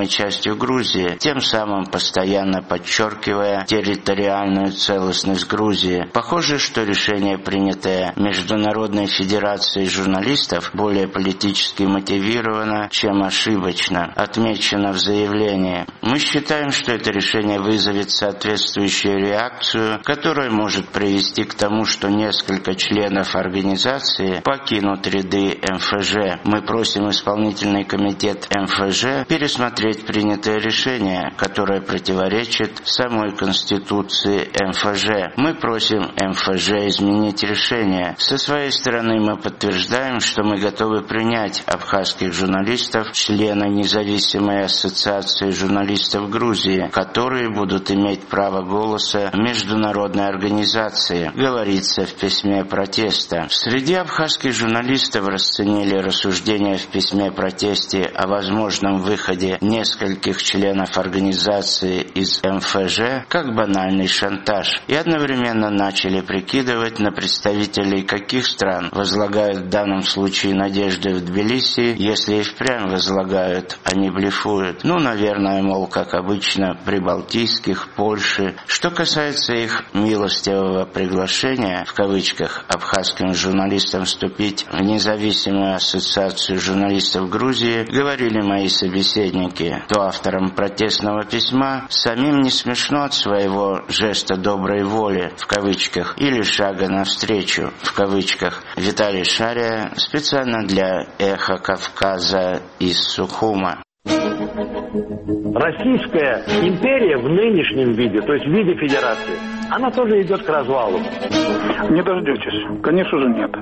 частью Грузии, тем самым постоянно подчеркивая территориальную целостность Грузии. Похоже, что решение, принятое Международной Федерацией журналистов, более политически мотивировано, чем ошибочно, отмечено в заявлении. Мы считаем, что это решение вызовет соответствующую реакцию, которая может привести к тому, что несколько членов организации покинут ряды МФЖ. Мы просим исполнительный комитет МФЖ пересмотреть принятое решение, которое противоречит самой Конституции МФЖ. Мы просим МФЖ изменить решение. Со своей стороны мы подтверждаем, что мы готовы принять абхазских журналистов, члены независимой ассоциации журналистов Грузии, которые будут иметь право голоса в международной организации, говорится в письме протеста. Среди абхазских журналистов расценили рассуждения в письме протесте о возможном выходе нескольких членов организации из МФЖ как банальный шантаж и одновременно начали прикидывать, на представителей каких стран возлагают в данном случае надежды в Тбилиси, если и впрямь возлагают, а не блефуют. Наверное, мол, как обычно, прибалтийских, Польши. Что касается их милостивого приглашения, в кавычках, абхазским журналистам вступить в независимую ассоциацию журналистов Грузии, говорили мои собеседники, то авторам протестного письма самим не смешно от своего жеста доброй воли, в кавычках, или шага навстречу, в кавычках. Виталий Шария, специально для «Эхо Кавказа» из Сухума. Российская империя в нынешнем виде, то есть в виде федерации, она тоже идет к развалу. Не дождетесь. Конечно же нет.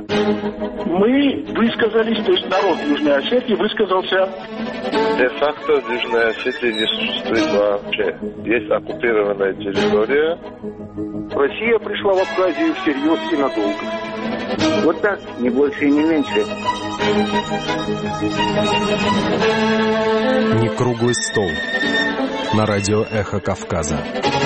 Мы высказались, то есть народ Южной Осетии высказался. Де-факто в Южной Осетии не существует вообще. Есть оккупированная территория. Россия пришла в Абхазию всерьез и надолго. Вот так, не больше и не меньше. Не круглый стол. На радио «Эхо Кавказа».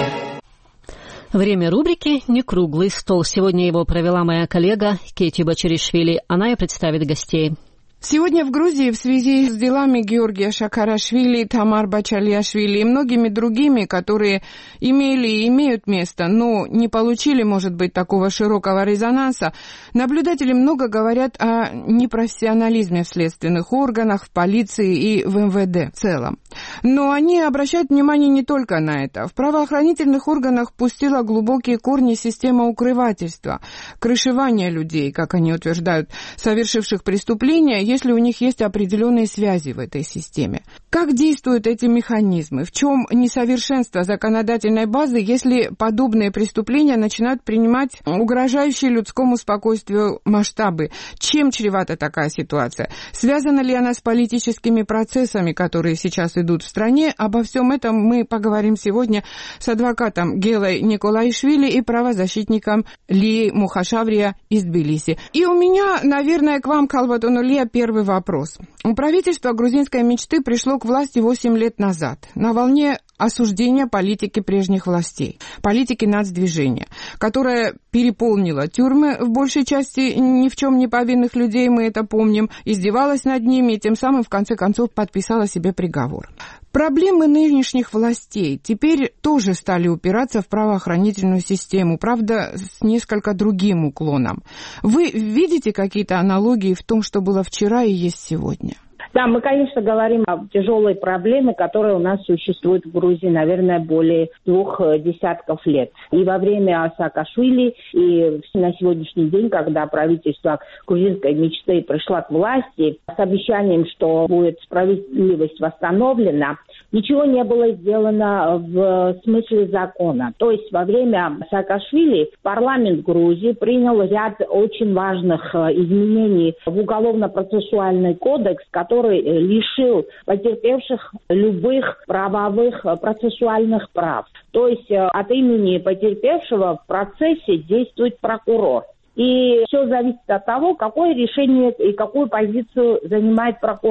Время рубрики «Не круглый стол». Сегодня его провела моя коллега Кети Бачаришвили. Она и представит гостей. Сегодня в Грузии в связи с делами Георгия Шакарашвили, Тамар Бачалиашвили и многими другими, которые имели и имеют место, но не получили, может быть, такого широкого резонанса, наблюдатели много говорят о непрофессионализме в следственных органах, в полиции и в МВД в целом. Но они обращают внимание не только на это. В правоохранительных органах пустила глубокие корни система укрывательства, крышевания людей, как они утверждают, совершивших преступления, если у них есть определенные связи в этой системе. Как действуют эти механизмы? В чем несовершенство законодательной базы, если подобные преступления начинают принимать угрожающие людскому спокойствию масштабы? Чем чревата такая ситуация? Связана ли она с политическими процессами, которые сейчас идут в стране? Обо всем этом мы поговорим сегодня с адвокатом Гелой Николаишвили и правозащитником Лией Мухашаврия из Тбилиси. И у меня, наверное, к вам, Калбатон Лия, первый вопрос. Правительство грузинской мечты пришло к власти 8 лет назад на волне осуждения политики прежних властей, политики нацдвижения, которая переполнила тюрьмы в большей части ни в чем не повинных людей, мы это помним, издевалась над ними и тем самым в конце концов подписала себе приговор. Проблемы нынешних властей теперь тоже стали упираться в правоохранительную систему, правда, с несколько другим уклоном. Вы видите какие-то аналогии в том, что было вчера и есть сегодня? Да, мы, конечно, говорим о тяжелой проблеме, которая у нас существует в Грузии, наверное, более 2 десятков лет. И во время Саакашвили, и на сегодняшний день, когда правительство грузинской мечты пришло к власти с обещанием, что будет справедливость восстановлена, ничего не было сделано в смысле закона. То есть во время Саакашвили парламент Грузии принял ряд очень важных изменений в уголовно-процессуальный кодекс, который лишил потерпевших любых правовых процессуальных прав. То есть от имени потерпевшего в процессе действует прокурор. И все зависит от того, какое решение и какую позицию занимает прокурор.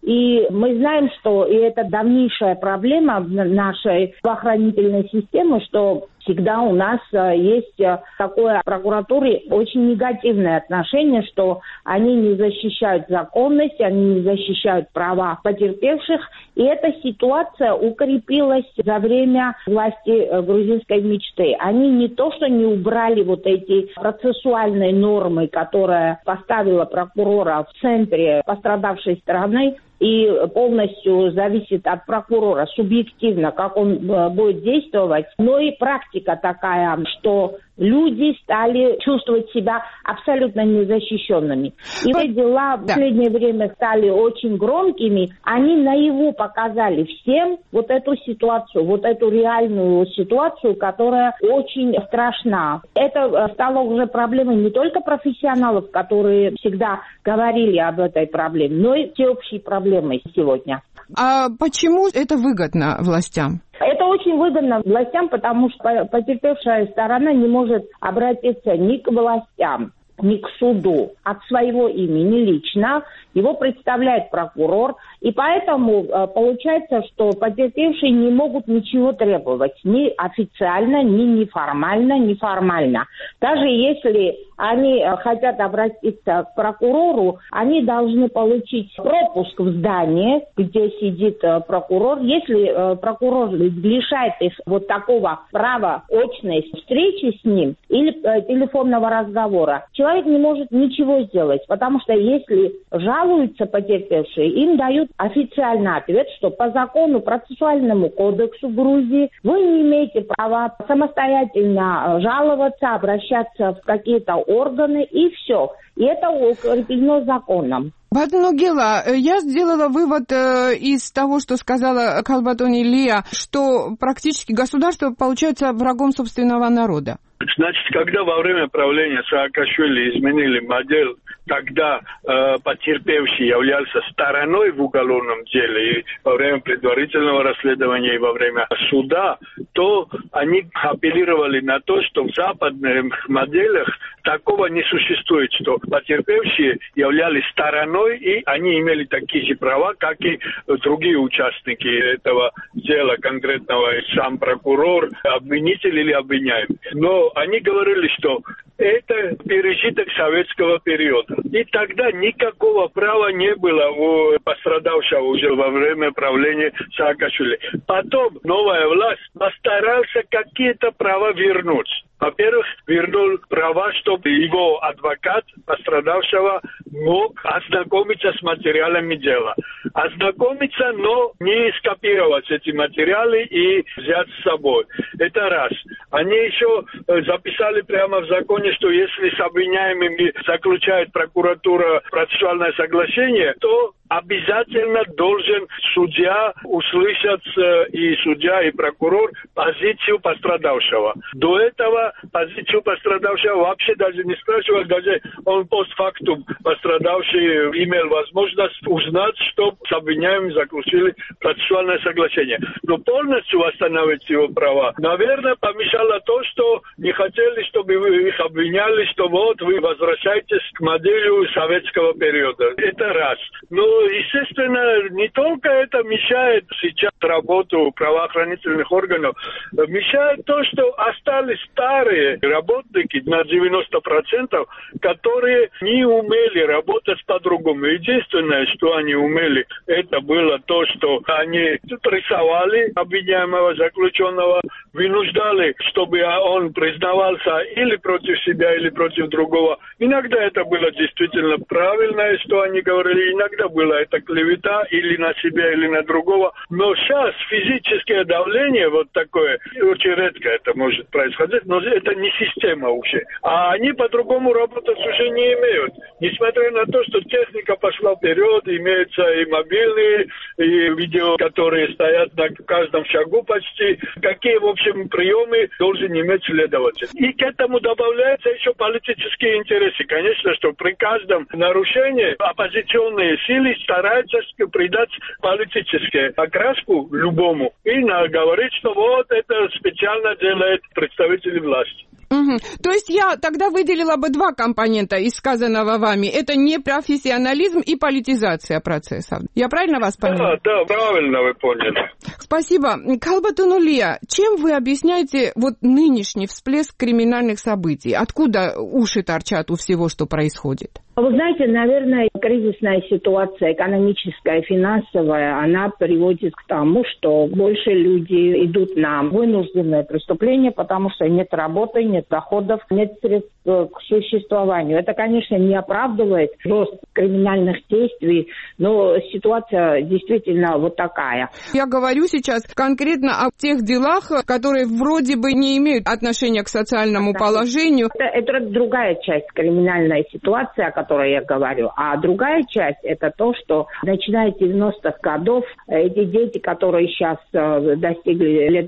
И мы знаем, что и это давнейшая проблема нашей правоохранительной системы, что всегда у нас есть такое в прокуратуре очень негативное отношение, что они не защищают законность, они не защищают права потерпевших. И эта ситуация укрепилась за время власти грузинской мечты. Они не то, что не убрали вот эти процессуальные нормы, которые поставила прокурора в центре пострадавшей стороны, и полностью зависит от прокурора субъективно, как он будет действовать. Но и практика такая, что люди стали чувствовать себя абсолютно незащищенными. И эти дела в последнее время стали очень громкими. Они наяву показали всем вот эту ситуацию, вот эту реальную ситуацию, которая очень страшна. Это стало уже проблемой не только профессионалов, которые всегда говорили об этой проблеме, но и всеобщей проблемой сегодня. А почему это выгодно властям? Это очень выгодно властям, потому что потерпевшая сторона не может обратиться ни к властям, ни к суду от своего имени лично. Его представляет прокурор. И поэтому получается, что потерпевшие не могут ничего требовать. Ни официально, ни неформально, ни формально. Даже если они хотят обратиться к прокурору, они должны получить пропуск в здание, где сидит прокурор. Если прокурор лишает их вот такого права очной встречи с ним или телефонного разговора, человек не может ничего сделать, потому что если жалуются потерпевшие, им дают официальный ответ, что по закону, процессуальному кодексу Грузии вы не имеете права самостоятельно жаловаться, обращаться в какие-то органы, и все. И это укреплено законом. Батнугела, я сделала вывод из того, что сказала Калбатони Лия, что практически государство получается врагом собственного народа. Значит, когда во время правления Саакашвили изменили модель, когда потерпевший являлся стороной в уголовном деле и во время предварительного расследования, и во время суда, то они апеллировали на то, что в западных моделях такого не существует, что потерпевшие являлись стороной, и они имели такие же права, как и другие участники этого дела, конкретного сам прокурор, обвинитель или обвиняемый. Но они говорили, что это пережиток советского периода. И тогда никакого права не было у пострадавшего уже во время правления Саакашвили. Потом новая власть постаралась какие-то права вернуть. Во-первых, вернул права, чтобы его адвокат пострадавшего мог ознакомиться с материалами дела. Ознакомиться, но не скопировать эти материалы и взять с собой. Это раз. Они еще записали прямо в законе, что если с обвиняемыми заключает прокуратура процессуальное соглашение, то обязательно должен судья услышать, и судья, и прокурор, позицию пострадавшего. До этого позицию пострадавшего вообще даже не спрашивал, даже он постфактум пострадавший имел возможность узнать, что с обвиняемым заключили процессуальное соглашение. Но полностью восстановить его права, наверное, помешало то, что не хотели, чтобы вы их обвиняли, что вот вы возвращаетесь к модели советского периода. Это раз. Но естественно, не только это мешает сейчас работу правоохранительных органов, мешает то, что остались старые работники на 90%, которые не умели работать по-другому. Единственное, что они умели, это было то, что они прессовали обвиняемого заключенного, вынуждали, чтобы он признавался или против себя, или против другого. Иногда это было действительно правильное, что они говорили, иногда было это клевета или на себя, или на другого. Но сейчас физическое давление вот такое, очень редко это может происходить, но это не система уже. А они по-другому работать уже не имеют. Несмотря на то, что техника пошла вперед, имеются и мобильные, и видео, которые стоят на каждом шагу почти. Какие, в общем, приемы должен иметь следователь. И к этому добавляются еще политические интересы. Конечно, что при каждом нарушении оппозиционные силы стараются придать политическую окраску любому и говорить, что вот это специально делает представители власти. Угу. То есть я тогда выделила бы два компонента из сказанного вами. Это непрофессионализм и политизация процессов. Я правильно вас поняла? Да, правильно вы поняли. Спасибо. Калбатунулия, чем вы объясняете вот нынешний всплеск криминальных событий? Откуда уши торчат у всего, что происходит? Вы знаете, наверное, кризисная ситуация, экономическая, финансовая, она приводит к тому, что больше люди идут на вынужденные преступления, потому что нет работы, нет доходов, нет средств к существованию. Это, конечно, не оправдывает рост криминальных действий, но ситуация действительно вот такая. Я говорю сейчас конкретно о тех делах, которые вроде бы не имеют отношения к социальному положению. Это другая часть криминальной ситуации, о которой я говорю. А другая часть – это то, что начиная с 90-х годов эти дети, которые сейчас достигли лет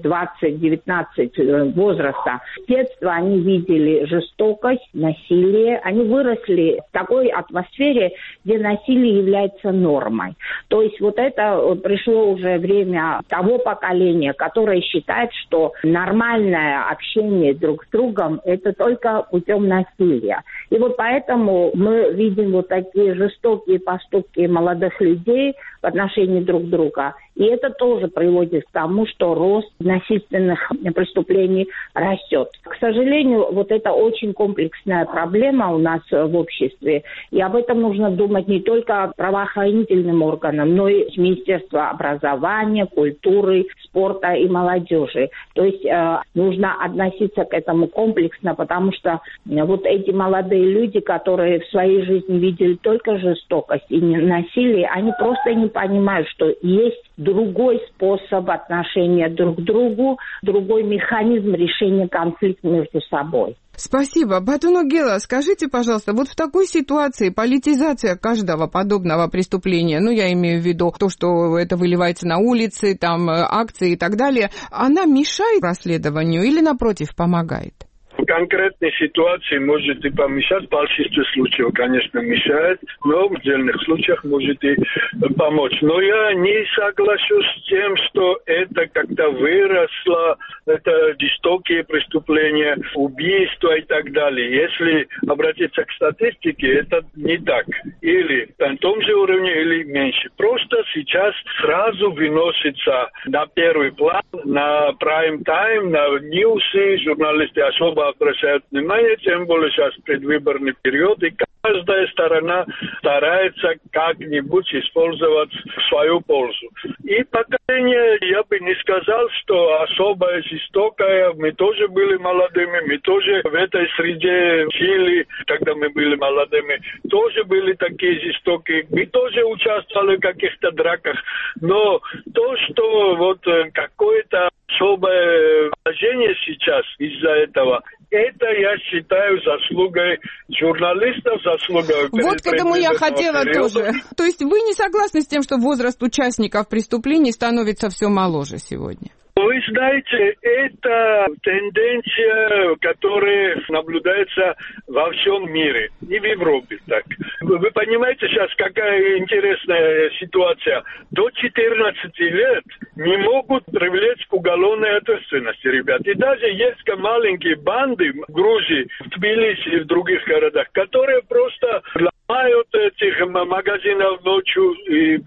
20-19 возраста, с детства они видели жестокость, насилие. Они выросли в такой атмосфере, где насилие является нормой. То есть вот это пришло уже время того поколения, которое считает, что нормальное общение друг с другом – это только путем насилия. И вот поэтому мы видим вот такие жестокие поступки молодых людей в отношении друг друга. И это тоже приводит к тому, что рост насильственных преступлений растет. К сожалению, вот это очень комплексная проблема у нас в обществе. И об этом нужно думать не только правоохранительным органам, но и Министерству образования, культуры, спорта и молодежи. То есть нужно относиться к этому комплексно, потому что вот эти молодые люди, которые в своей жизни видели только жестокость и насилие, они просто не понимают, что есть другой способ отношения друг к другу, другой механизм решения конфликта между собой. Спасибо. Батуногела, скажите, пожалуйста, вот в такой ситуации политизация каждого подобного преступления, ну, я имею в виду то, что это выливается на улицы, там, акции и так далее, она мешает расследованию или, напротив, помогает? В конкретной ситуации может и помешать, в большинстве случаев, конечно, мешает, но в отдельных случаях может и помочь. Но я не соглашусь с тем, что это как-то выросло, это жестокие преступления, убийства и так далее. Если обратиться к статистике, это не так. Или на том же уровне, или меньше. Просто сейчас сразу выносится на первый план, на прайм-тайм, на ньюсы, журналисты особо обращают внимание, тем более сейчас предвыборный период, и каждая сторона старается как-нибудь использовать в свою пользу. И поколение, я бы не сказал, что особо жестокое. Мы тоже были молодыми, мы тоже в этой среде жили, когда мы были молодыми, тоже были такие жестокие. Мы тоже участвовали в каких-то драках. Но то, что вот какое-то особое положение сейчас из-за этого, это, я считаю, заслугой журналистов, заслугой... Вот к этому я хотела тоже. То есть вы не согласны с тем, что возраст участников преступлений становится все моложе сегодня? Вы знаете, это тенденция, которая наблюдается во всем мире, и в Европе так. Вы понимаете сейчас, какая интересная ситуация? До 14 лет не могут привлечь к уголовной ответственности, ребят. И даже есть маленькие банды в Грузии, в Тбилиси и в других городах, которые просто ломают этих магазинов ночью и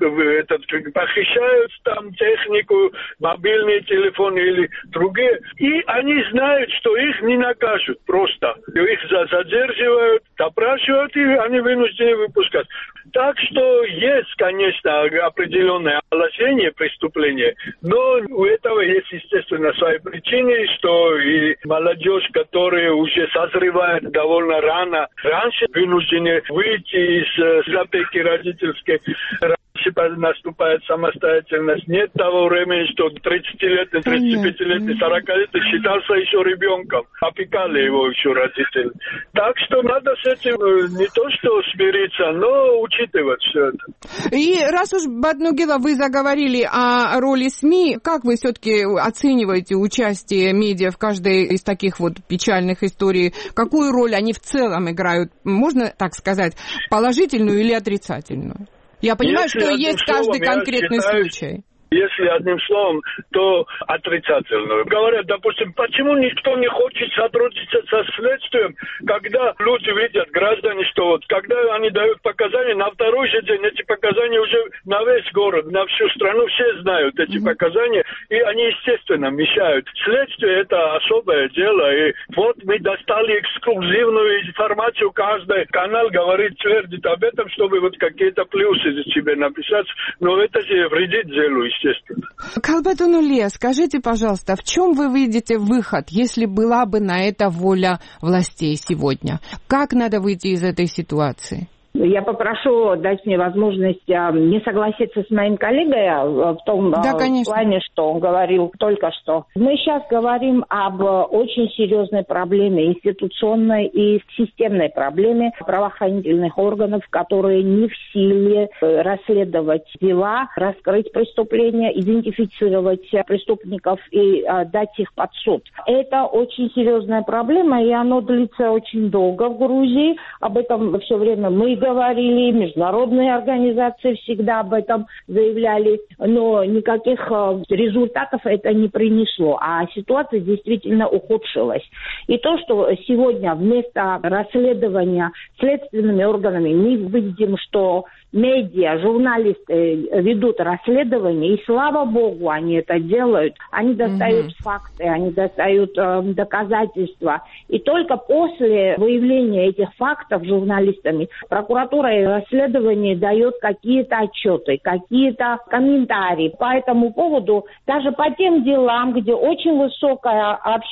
похищают там технику, мобильные телефоны или другие. И они знают, что их не накажут просто. Их задерживают, допрашивают, и они вынуждены выпускать. Так что есть, конечно, определенное положение преступления, но у этого есть, естественно, свои причины, что и молодежь, которая уже созревает довольно рано, раньше вынуждены выйти из опеки родительской, наступает самостоятельность. Нет того времени, что 30-летний, 35-летний, 40-летний считался еще ребенком. Опекали его еще родители. Так что надо с этим не то что смириться, но учитывать все это. И раз уж, Батногела, вы заговорили о роли СМИ, как вы все-таки оцениваете участие медиа в каждой из таких вот печальных историй? Какую роль они в целом играют, можно так сказать, положительную или отрицательную? Я понимаю, что есть каждый конкретный случай. Если одним словом, то отрицательную. Говорят, допустим, почему никто не хочет сотрудничать со следствием, когда люди видят, граждане, что вот, когда они дают показания, на второй же день эти показания уже на весь город, на всю страну, все знают эти показания, и они, естественно, мешают. Следствие – это особое дело, и вот мы достали эксклюзивную информацию, каждый канал говорит, твердит об этом, чтобы вот какие-то плюсы себе написать, но это же вредит делу, естественно. Калбатонулия, скажите, пожалуйста, в чем вы видите выход, если была бы на это воля властей сегодня? Как надо выйти из этой ситуации? Я попрошу дать мне возможность не согласиться с моим коллегой в том плане, что он говорил только что. Мы сейчас говорим об очень серьезной проблеме, институционной и системной проблеме правоохранительных органов, которые не в силе расследовать дела, раскрыть преступления, идентифицировать преступников и дать их под суд. Это очень серьезная проблема, и она длится очень долго в Грузии. Об этом все время мы говорили, международные организации всегда об этом заявляли, но никаких результатов это не принесло, а ситуация действительно ухудшилась. И то, что сегодня вместо расследования следственными органами мы видим, что медиа, журналисты ведут расследование, и слава богу, они это делают. Они достают факты, они достают доказательства. И только после выявления этих фактов журналистами прокуратура и расследование дает какие-то отчеты, какие-то комментарии по этому поводу. Даже по тем делам, где очень высокий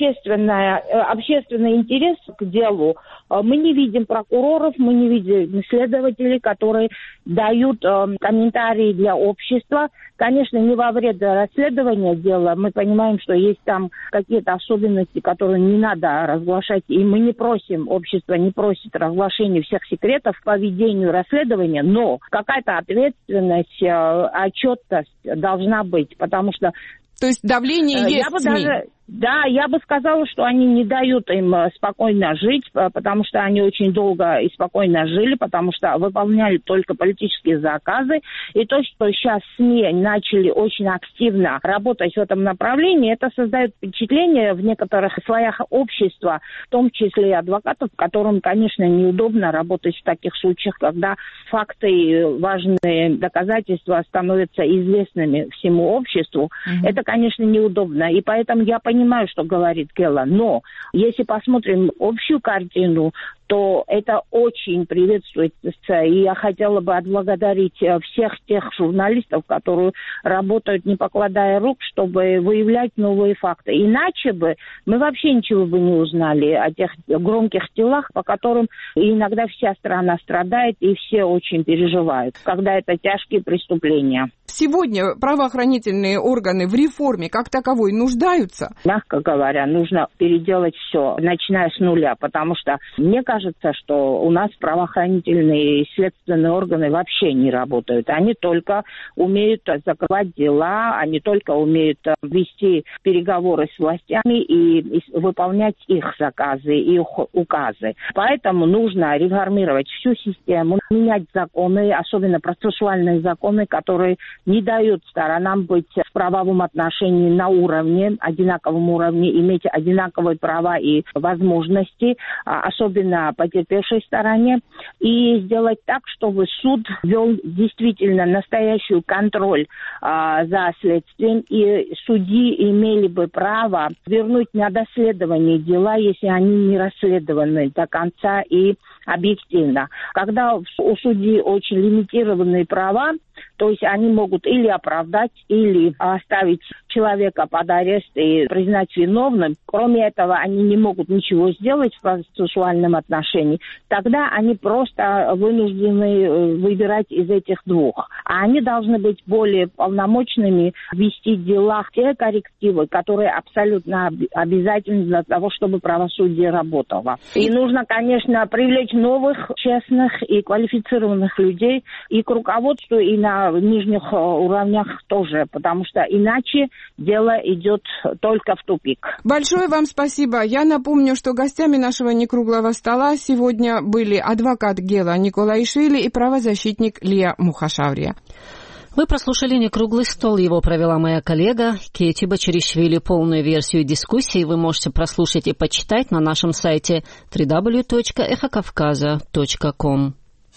общественный интерес к делу, мы не видим прокуроров, мы не видим следователей, которые дают комментарии для общества. Конечно, не во вред расследования дела. Мы понимаем, что есть там какие-то особенности, которые не надо разглашать. И мы не просим, общество не просит разглашения всех секретов по ведению расследования, но какая-то ответственность, отчетность должна быть, потому что... То есть давление есть в СМИ? Да, я бы сказала, что они не дают им спокойно жить, потому что они очень долго и спокойно жили, потому что выполняли только политические заказы. И то, что сейчас СМИ начали очень активно работать в этом направлении, это создает впечатление в некоторых слоях общества, в том числе и адвокатов, которым, конечно, неудобно работать в таких случаях, когда факты и важные доказательства становятся известными всему обществу. Это, конечно, неудобно. И поэтому я понимаю, что говорит Гела, но если посмотрим общую картину, то это очень приветствуется. И я хотела бы отблагодарить всех тех журналистов, которые работают, не покладая рук, чтобы выявлять новые факты. Иначе бы мы вообще ничего бы не узнали о тех громких делах, по которым иногда вся страна страдает и все очень переживают, когда это тяжкие преступления. Сегодня правоохранительные органы в реформе как таковой нуждаются? Мягко говоря, нужно переделать все, начиная с нуля, потому что мне кажется, что у нас правоохранительные и следственные органы вообще не работают. Они только умеют закрывать дела, они только умеют вести переговоры с властями и выполнять их заказы и указы. Поэтому нужно реформировать всю систему, менять законы, особенно процессуальные законы, которые не дают сторонам быть в правовом отношении на уровне, одинаковом уровне, иметь одинаковые права и возможности, особенно потерпевшей стороне, и сделать так, чтобы суд вел действительно настоящий контроль за следствием, и судьи имели бы право вернуть на доследование дела, если они не расследованы до конца и объективно. Когда у судьи очень лимитированные права, то есть они могут или оправдать, или оставить человека под арест и признать виновным. Кроме этого, они не могут ничего сделать в процессуальном отношении. Тогда они просто вынуждены выбирать из этих двух. А они должны быть более полномочными, вести в делах те коррективы, которые абсолютно обязательны для того, чтобы правосудие работало. И нужно, конечно, привлечь новых, честных и квалифицированных людей и к руководству, и на нижних уровнях тоже, потому что иначе дело идет только в тупик. Большое вам спасибо. Я напомню, что гостями нашего некруглого стола сегодня были адвокат Гела Николаишвили и правозащитник Лия Мухашаврия. Вы прослушали «Не круглый стол». Его провела моя коллега Кети Бачаришвили. Полную версию дискуссии вы можете прослушать и почитать на нашем сайте www.ekhokavkaza.com.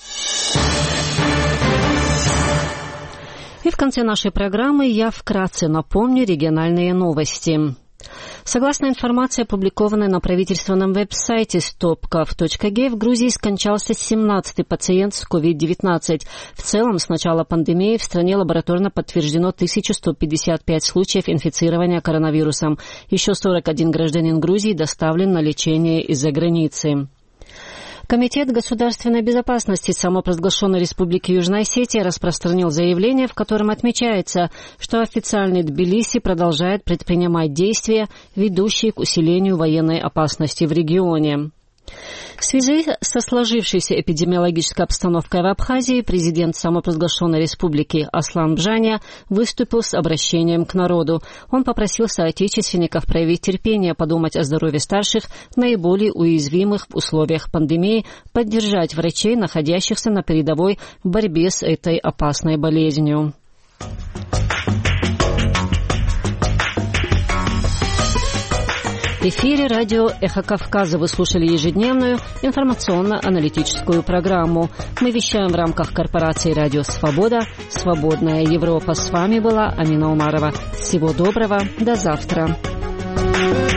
И в конце нашей программы я вкратце напомню региональные новости. Согласно информации, опубликованной на правительственном веб-сайте stopkav.gu, в Грузии скончался 17-й пациент с COVID-19. В целом, с начала пандемии в стране лабораторно подтверждено 1155 случаев инфицирования коронавирусом. Еще 41 гражданин Грузии доставлен на лечение из-за границы. Комитет государственной безопасности самопровозглашенной Республики Южная Осетия распространил заявление, в котором отмечается, что официальный Тбилиси продолжает предпринимать действия, ведущие к усилению военной опасности в регионе. В связи со сложившейся эпидемиологической обстановкой в Абхазии президент самопровозглашенной республики Аслан Бжаня выступил с обращением к народу. Он попросил соотечественников проявить терпение, подумать о здоровье старших, наиболее уязвимых в условиях пандемии, поддержать врачей, находящихся на передовой в борьбе с этой опасной болезнью. В эфире радио «Эхо Кавказа» вы слушали ежедневную информационно-аналитическую программу. Мы вещаем в рамках корпорации «Радио Свобода», «Свободная Европа». С вами была Амина Умарова. Всего доброго, до завтра.